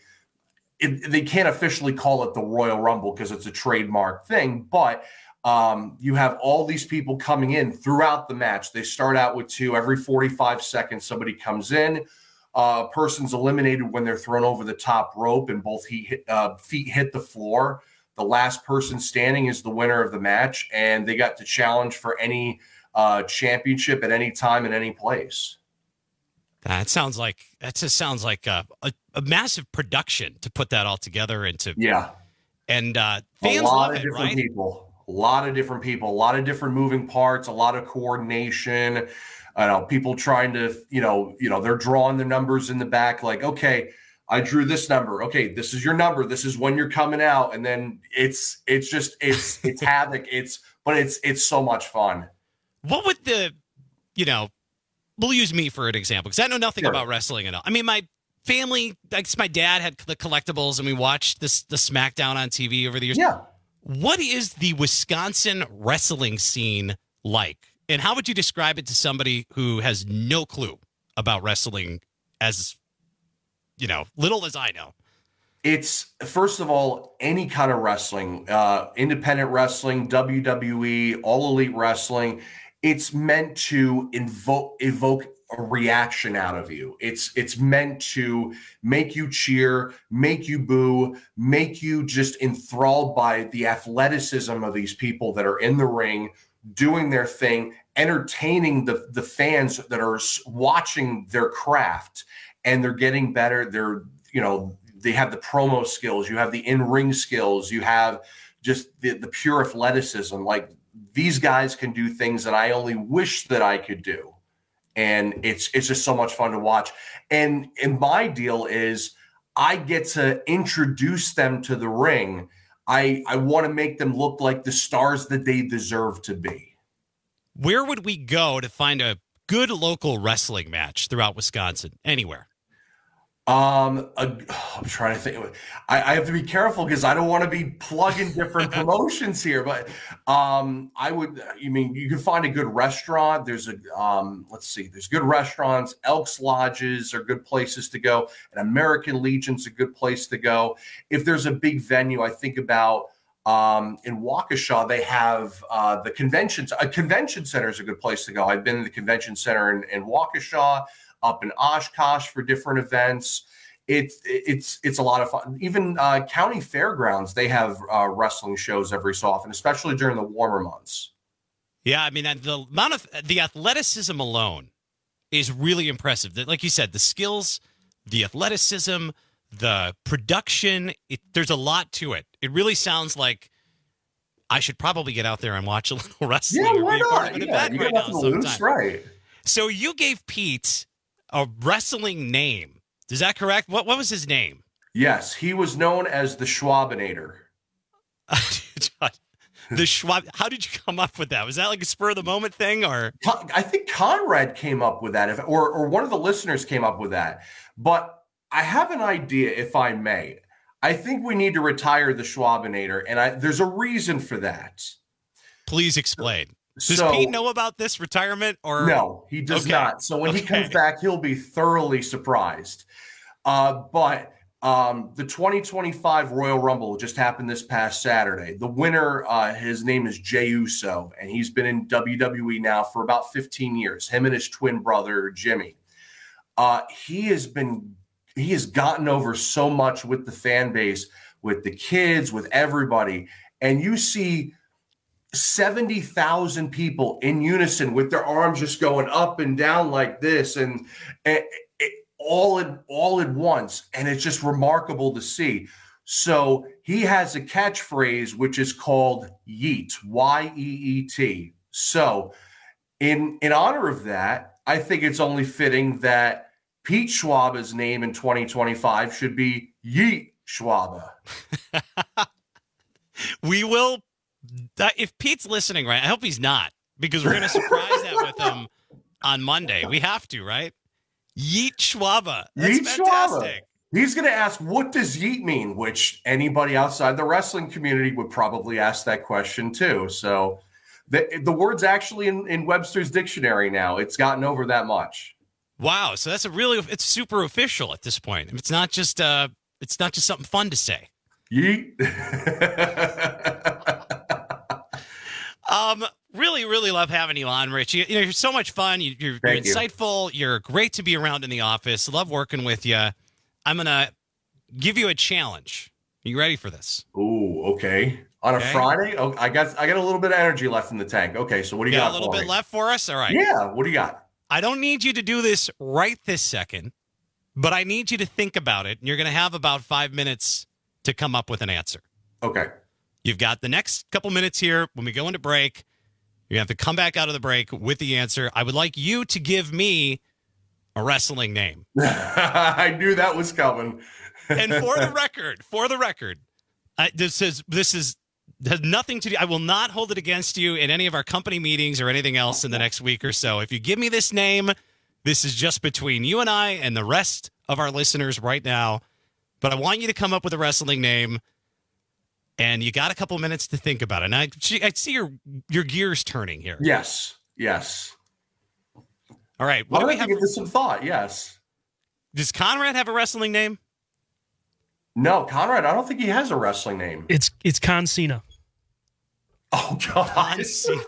they can't officially call it the Royal Rumble because it's a trademark thing, but you have all these people coming in throughout the match. They start out with 2. Every 45 seconds, somebody comes in. A person's eliminated when they're thrown over the top rope and both feet hit the floor. The last person standing is the winner of the match, and they got to challenge for any championship at any time in any place. That just sounds like a massive production to put that all together into. Yeah. And fans love it, right? A lot of different people, a lot of different moving parts, a lot of coordination. People trying to, they're drawing their numbers in the back. Like, okay, I drew this number. Okay, this is your number. This is when you're coming out. And then it's havoc. It's so much fun. What would we'll use me for an example, because I know nothing about wrestling at all. I mean, my family, I guess my dad had the collectibles, and we watched the SmackDown on TV over the years. Yeah. What is the Wisconsin wrestling scene like? And how would you describe it to somebody who has no clue about wrestling, as, little as I know? It's, first of all, any kind of wrestling, independent wrestling, WWE, All Elite Wrestling. It's meant to evoke a reaction out of you. It's meant to make you cheer, make you boo, make you just enthralled by the athleticism of these people that are in the ring, doing their thing, entertaining the fans that are watching their craft, and they're getting better. They have the promo skills, you have the in-ring skills, you have just the pure athleticism. Like, these guys can do things that I only wish that I could do. And it's just so much fun to watch. And my deal is I get to introduce them to the ring. I want to make them look like the stars that they deserve to be. Where would we go to find a good local wrestling match throughout Wisconsin? Anywhere. I'm trying to think. I have to be careful because I don't want to be plugging different promotions here. But you can find a good restaurant. There's there's good restaurants. Elks Lodges are good places to go. And American Legion's a good place to go. If there's a big venue, I think about in Waukesha, they have the conventions. A convention center is a good place to go. I've been in the convention center in Waukesha, up in Oshkosh for different events. It's a lot of fun. Even county fairgrounds, they have wrestling shows every so often, especially during the warmer months. Yeah, I mean, the amount of the athleticism alone is really impressive. Like you said, the skills, the athleticism, the production, there's a lot to it. It really sounds like I should probably get out there and watch a little wrestling. Yeah, why not? Part of an event you right got now nothing to lose, right? So you gave Pete a wrestling name. Is that correct? What was his name? Yes, he was known as the Schwabinator. The Schwab. How did you come up with that? Was that like a spur of the moment thing, or? I think Conrad came up with that, or one of the listeners came up with that. But I have an idea, if I may. I think we need to retire the Schwabinator, and there's a reason for that. Please explain. Does Pete know about this retirement? Or no, he does not. So when he comes back, he'll be thoroughly surprised. But the 2025 Royal Rumble just happened this past Saturday. The winner, his name is Jey Uso, and he's been in WWE now for about 15 years. Him and his twin brother Jimmy. He has gotten over so much with the fan base, with the kids, with everybody, and you see 70,000 people in unison with their arms just going up and down like this, and all at once, and it's just remarkable to see. So he has a catchphrase which is called Yeet, Y-E-E-T. So in honor of that, I think it's only fitting that Pete Schwaba's name in 2025 should be Yeet Schwaba. We will. If Pete's listening, right? I hope he's not, because we're going to surprise that with him on Monday. We have to, right? Yeet Schwaba. That's Yeet fantastic. Schwaba. He's going to ask, what does yeet mean? Which anybody outside the wrestling community would probably ask that question too. So the word's actually in Webster's dictionary now. It's gotten over that much. Wow. So it's super official at this point. It's not just something fun to say. Yeet. Really, really love having you on, Rich. You're so much fun. You're insightful. You're great to be around in the office. Love working with you. I'm going to give you a challenge. Are you ready for this? Ooh, okay. On a Friday? Oh, I got a little bit of energy left in the tank. Okay, so what do you got? A little bit left for us? All right. Yeah, what do you got? I don't need you to do this right this second, but I need you to think about it. And you're going to have about 5 minutes to come up with an answer. Okay. You've got the next couple minutes here. When we go into break, you have to come back out of the break with the answer. I would like you to give me a wrestling name. I knew that was coming. And for the record, this has nothing to do. I will not hold it against you in any of our company meetings or anything else in the next week or so. If you give me this name, this is just between you and I and the rest of our listeners right now. But I want you to come up with a wrestling name. And you got a couple minutes to think about it. And I see your gears turning here. Yes. All right. What do we have? Give this some thought. Yes. Does Conrad have a wrestling name? No, Conrad. I don't think he has a wrestling name. It's Con Cena. Oh God. Con Cena.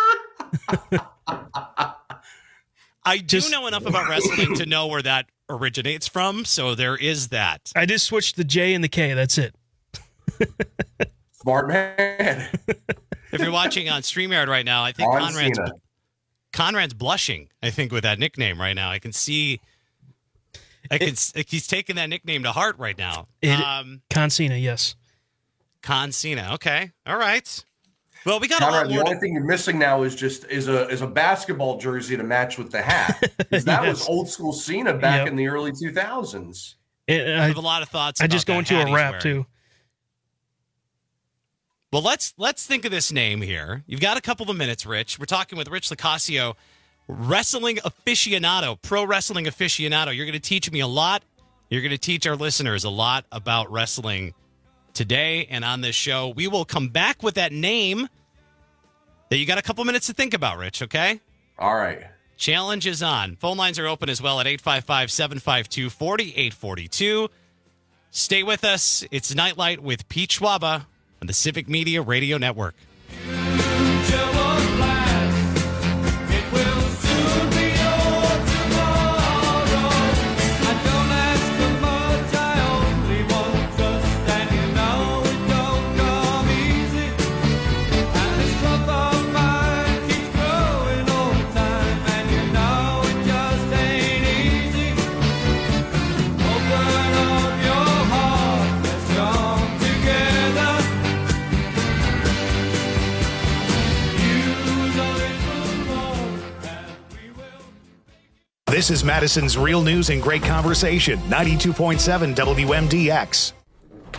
I do know enough about wrestling to know where that originates from. So there is that. I just switched the J and the K. That's it. Smart man. If you're watching on StreamYard right now, I think Conrad's blushing, I think, with that nickname right now. I can see he's taking that nickname to heart right now. Con Cena, yes. Con Cena. Okay. All right. Well, we got Conrad, a lot more. The only thing you're missing now is a basketball jersey to match with the hat. That was old school Cena back in the early 2000s. I have a lot of thoughts. I just go into a rap too. Well, let's think of this name here. You've got a couple of minutes, Rich. We're talking with Rich Lacasio, wrestling aficionado, pro wrestling aficionado. You're going to teach me a lot. You're going to teach our listeners a lot about wrestling today and on this show. We will come back with that name that you got a couple minutes to think about, Rich, okay? All right. Challenge is on. Phone lines are open as well at 855-752-4842. Stay with us. It's Nightlight with Pete Schwaba on the Civic Media Radio Network. This is Madison's Real News and Great Conversation, 92.7 WMDX.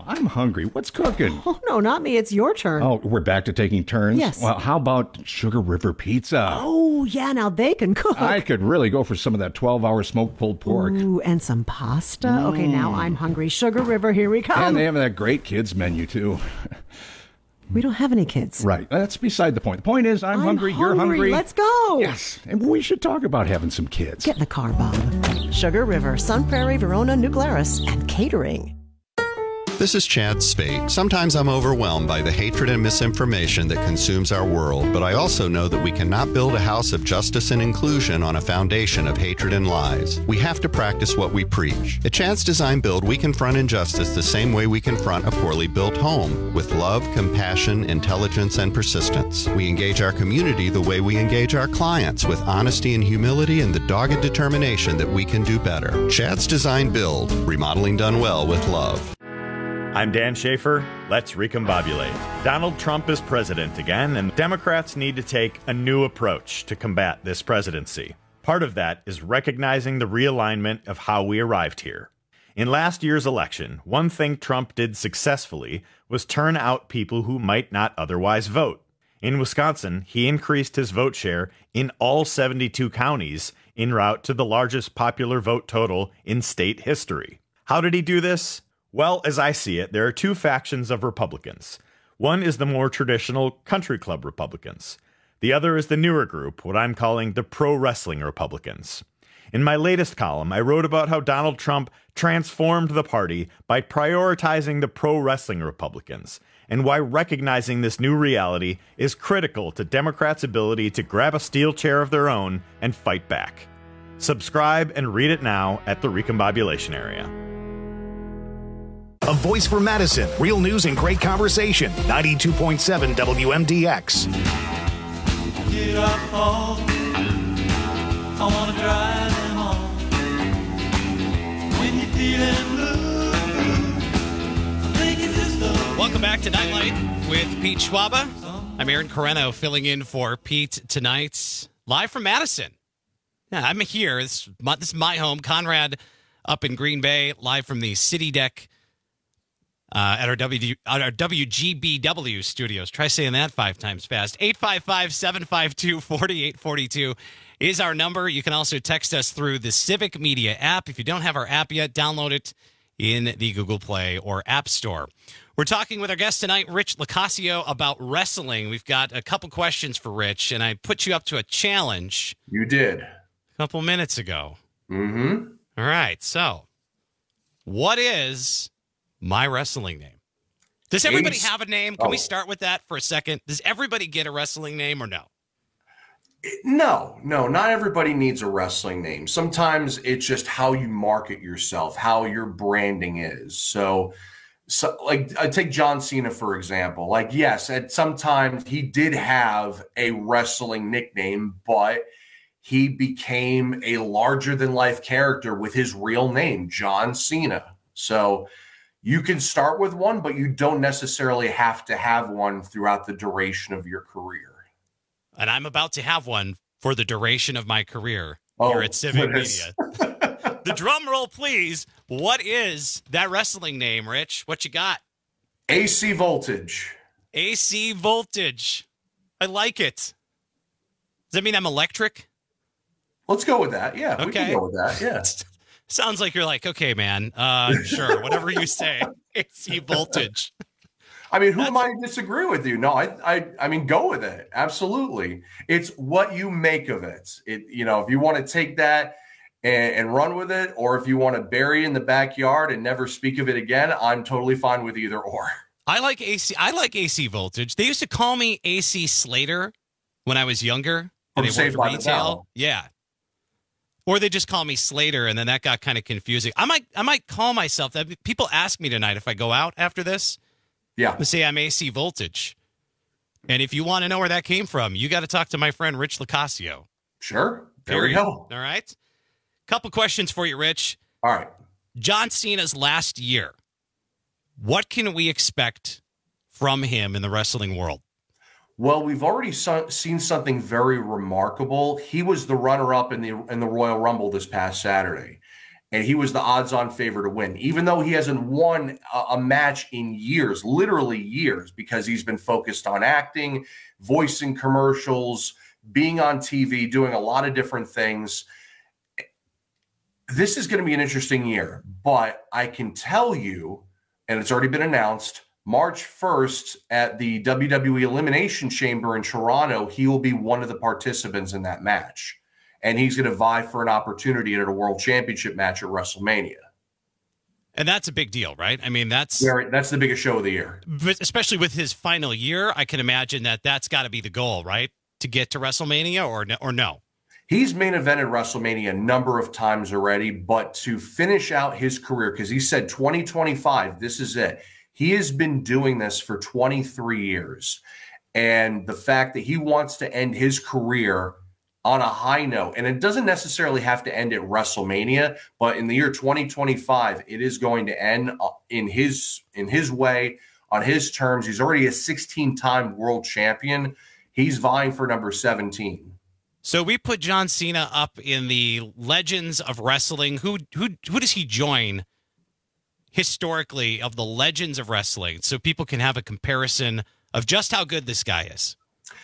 I'm hungry. What's cooking? Oh, no, not me. It's your turn. Oh, we're back to taking turns? Yes. Well, how about Sugar River Pizza? Oh, yeah, now they can cook. I could really go for some of that 12-hour smoked pulled pork. Ooh, and some pasta. Okay, now I'm hungry. Sugar River, here we come. And they have that great kids menu, too. We don't have any kids. Right. That's beside the point. The point is, I'm hungry, you're hungry. Let's go. Yes. And we should talk about having some kids. Get in the car, Bob. Sugar River, Sun Prairie, Verona, New Glarus, and catering. This is Chad Spate. Sometimes I'm overwhelmed by the hatred and misinformation that consumes our world, but I also know that we cannot build a house of justice and inclusion on a foundation of hatred and lies. We have to practice what we preach. At Chad's Design Build, we confront injustice the same way we confront a poorly built home, with love, compassion, intelligence, and persistence. We engage our community the way we engage our clients, with honesty and humility and the dogged determination that we can do better. Chad's Design Build, remodeling done well with love. I'm Dan Schaefer. Let's recombobulate. Donald Trump is president again, and Democrats need to take a new approach to combat this presidency. Part of that is recognizing the realignment of how we arrived here. In last year's election, one thing Trump did successfully was turn out people who might not otherwise vote. In Wisconsin, he increased his vote share in all 72 counties en route to the largest popular vote total in state history. How did he do this? Well, as I see it, there are two factions of Republicans. One is the more traditional country club Republicans. The other is the newer group, what I'm calling the pro-wrestling Republicans. In my latest column, I wrote about how Donald Trump transformed the party by prioritizing the pro-wrestling Republicans, and why recognizing this new reality is critical to Democrats' ability to grab a steel chair of their own and fight back. Subscribe and read it now at the Recombobulation Area. A voice for Madison. Real news and great conversation. 92.7 WMDX. Get up home. I want to drive them home. When you're feeling blue, think it's just a... Welcome back to Nightlight with Pete Schwaba. I'm Aaron Correno filling in for Pete tonight. Live from Madison. Yeah, I'm here. This is my home. Conrad up in Green Bay. Live from the City Deck at our WGBW studios. Try saying that 5 times fast. 855-752-4842 is our number. You can also text us through the Civic Media app. If you don't have our app yet, download it in the Google Play or App Store. We're talking with our guest tonight, Rich Locascio, about wrestling. We've got a couple questions for Rich, and I put you up to a challenge. You did. A couple minutes ago. Mm-hmm. All right, so what is my wrestling name? Does everybody have a name? Can we start with that for a second? Does everybody get a wrestling name or no? No, not everybody needs a wrestling name. Sometimes it's just how you market yourself, how your branding is. So like I take John Cena, for example. Like, yes, at some time he did have a wrestling nickname, but he became a larger than life character with his real name, John Cena. So you can start with one, but you don't necessarily have to have one throughout the duration of your career. And I'm about to have one for the duration of my career here at Civic Media. The drum roll, please. What is that wrestling name, Rich? What you got? AC Voltage. AC Voltage. I like it. Does that mean I'm electric? Let's go with that. Yeah, okay. We can go with that. Yeah. Sounds like you're like, okay, man. Sure, whatever you say. AC Voltage. I mean, who am I to disagree with you? No, I mean, go with it. Absolutely. It's what you make of it. If you want to take that and run with it, or if you want to bury it in the backyard and never speak of it again, I'm totally fine with either or. I like AC Voltage. They used to call me AC Slater when I was younger. From Saved by the Bell. Yeah. Or they just call me Slater, and then that got kind of confusing. I might call myself that. People ask me tonight if I go out after this. Yeah. To say I'm AC Voltage. And if you want to know where that came from, you got to talk to my friend Rich Locascio. Sure. There we go. All right. Couple questions for you, Rich. All right. John Cena's last year. What can we expect from him in the wrestling world? Well, we've already seen something very remarkable. He was the runner-up in the Royal Rumble this past Saturday. and he was the odds-on favorite to win, even though he hasn't won a match in years, literally years, because he's been focused on acting, voicing commercials, being on TV, doing a lot of different things. This is going to be an interesting year, but I can tell you, and it's already been announced, March 1st at the WWE Elimination Chamber in Toronto, he will be one of the participants in that match. And he's going to vie for an opportunity at a World Championship match at WrestleMania. And that's a big deal, right? I mean, that's the biggest show of the year. But especially with his final year, I can imagine that's got to be the goal, right? To get to WrestleMania or no? He's main evented WrestleMania a number of times already, but to finish out his career, because he said 2025, this is it. He has been doing this for 23 years. And the fact that he wants to end his career on a high note, and it doesn't necessarily have to end at WrestleMania, but in the year 2025, it is going to end in his way, on his terms. He's already a 16-time world champion. He's vying for number 17. So we put John Cena up in the legends of wrestling. Who does he join historically of the legends of wrestling, so people can have a comparison of just how good this guy is?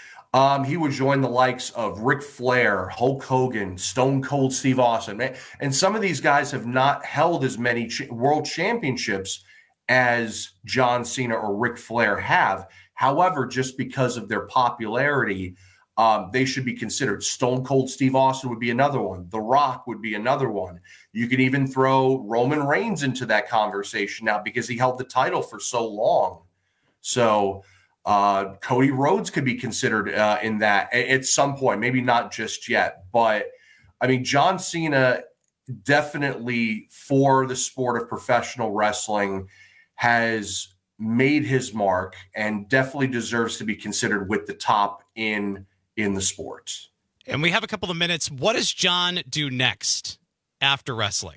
He would join the likes of Ric Flair, Hulk Hogan, Stone Cold Steve Austin. And some of these guys have not held as many world championships as John Cena or Ric Flair have. However, just because of their popularity, they should be considered. Stone Cold Steve Austin would be another one. The Rock would be another one. You can even throw Roman Reigns into that conversation now because he held the title for so long. So Cody Rhodes could be considered in that at some point, maybe not just yet. But, I mean, John Cena definitely for the sport of professional wrestling has made his mark and definitely deserves to be considered with the top in the sport. And we have a couple of minutes. What does John do next after wrestling?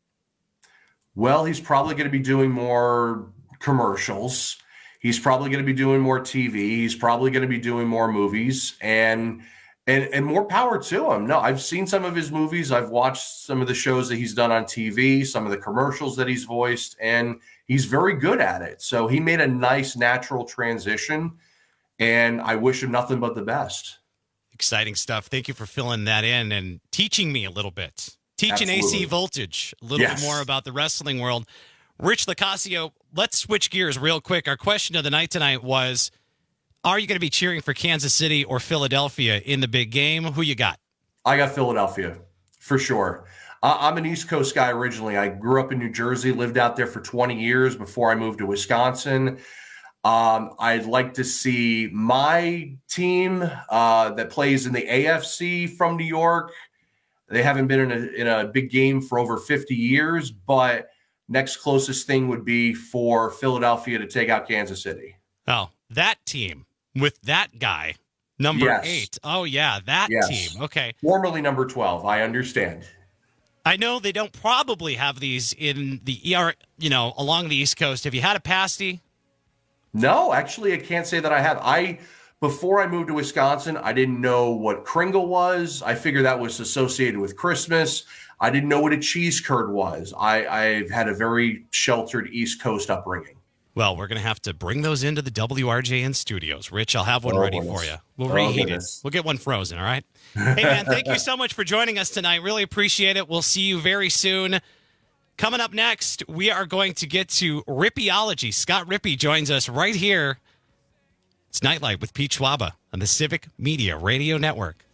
Well, he's probably going to be doing more commercials. He's probably going to be doing more TV. He's probably going to be doing more movies and more power to him. No, I've seen some of his movies. I've watched some of the shows that he's done on TV, some of the commercials that he's voiced, and he's very good at it. So he made a nice, natural transition, and I wish him nothing but the best. Exciting stuff. Thank you for filling that in and teaching me a little bit. Teaching Absolutely. AC Voltage a little bit more about the wrestling world. Rich Locascio, let's switch gears real quick. Our question of the night tonight was, are you going to be cheering for Kansas City or Philadelphia in the big game? Who you got? I got Philadelphia, for sure. I'm an East Coast guy originally. I grew up in New Jersey, lived out there for 20 years before I moved to Wisconsin. I'd like to see my team that plays in the AFC from New York. They haven't been in a big game for over 50 years, but next closest thing would be for Philadelphia to take out Kansas City. Oh, that team with that guy, number 8. Oh, yeah, that team. Okay. Formerly number 12, I understand. I know they don't probably have these in the along the East Coast. Have you had a pasty? No, actually, I can't say that I have. Before I moved to Wisconsin, I didn't know what Kringle was. I figured that was associated with Christmas. I didn't know what a cheese curd was. I've had a very sheltered East Coast upbringing. Well, we're going to have to bring those into the WRJN studios. Rich, I'll have one ready for you. We'll reheat it. We'll get one frozen, all right? Hey, man, thank you so much for joining us tonight. Really appreciate it. We'll see you very soon. Coming up next, we are going to get to Rippyology. Scott Rippey joins us right here. It's Nightlight with Pete Schwaba on the Civic Media Radio Network.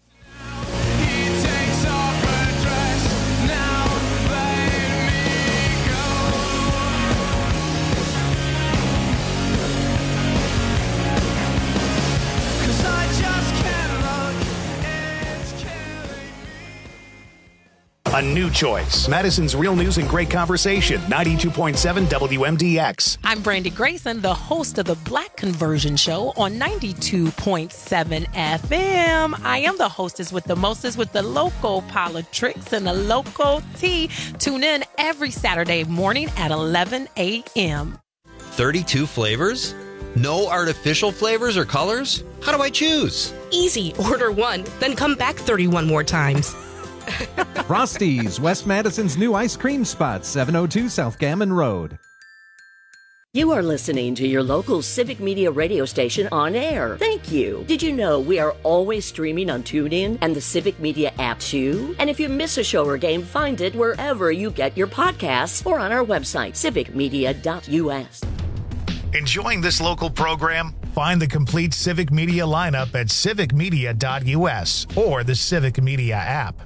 A new choice. Madison's Real News and Great Conversation, 92.7 WMDX. I'm Brandy Grayson, the host of the Black Conversion Show on 92.7 FM. I am the hostess with the mostest with the local politics and the local tea. Tune in every Saturday morning at 11 a.m. 32 flavors? No artificial flavors or colors? How do I choose? Easy. Order one, then come back 31 more times. Frosties, West Madison's new ice cream spot, 702 South Gammon Road. You are listening to your local Civic Media radio station on air. Thank you. Did you know we are always streaming on TuneIn and the Civic Media app too? And if you miss a show or game, find it wherever you get your podcasts or on our website, civicmedia.us. Enjoying this local program? Find the complete Civic Media lineup at civicmedia.us or the Civic Media app.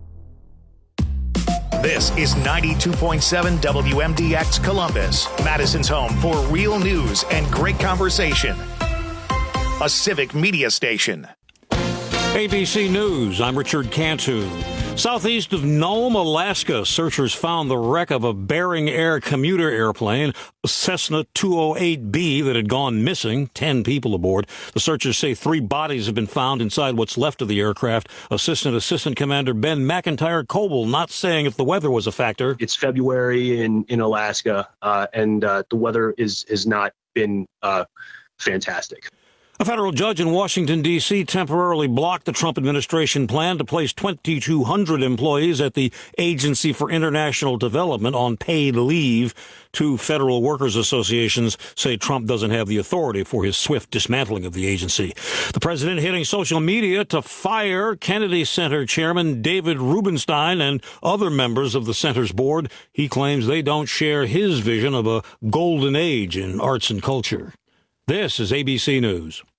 This is 92.7 WMDX Columbus, Madison's home for real news and great conversation. A Civic Media station. ABC News, I'm Richard Cantu. Southeast of Nome, Alaska, searchers found the wreck of a Bering Air commuter airplane, a Cessna 208B, that had gone missing, 10 people aboard. The searchers say 3 bodies have been found inside what's left of the aircraft. Assistant Commander Ben McIntyre Coble not saying if the weather was a factor. It's February in Alaska, and the weather has not been fantastic. A federal judge in Washington, D.C. temporarily blocked the Trump administration plan to place 2,200 employees at the Agency for International Development on paid leave. 2 federal workers' associations say Trump doesn't have the authority for his swift dismantling of the agency. The president hitting social media to fire Kennedy Center chairman David Rubenstein and other members of the center's board. He claims they don't share his vision of a golden age in arts and culture. This is ABC News.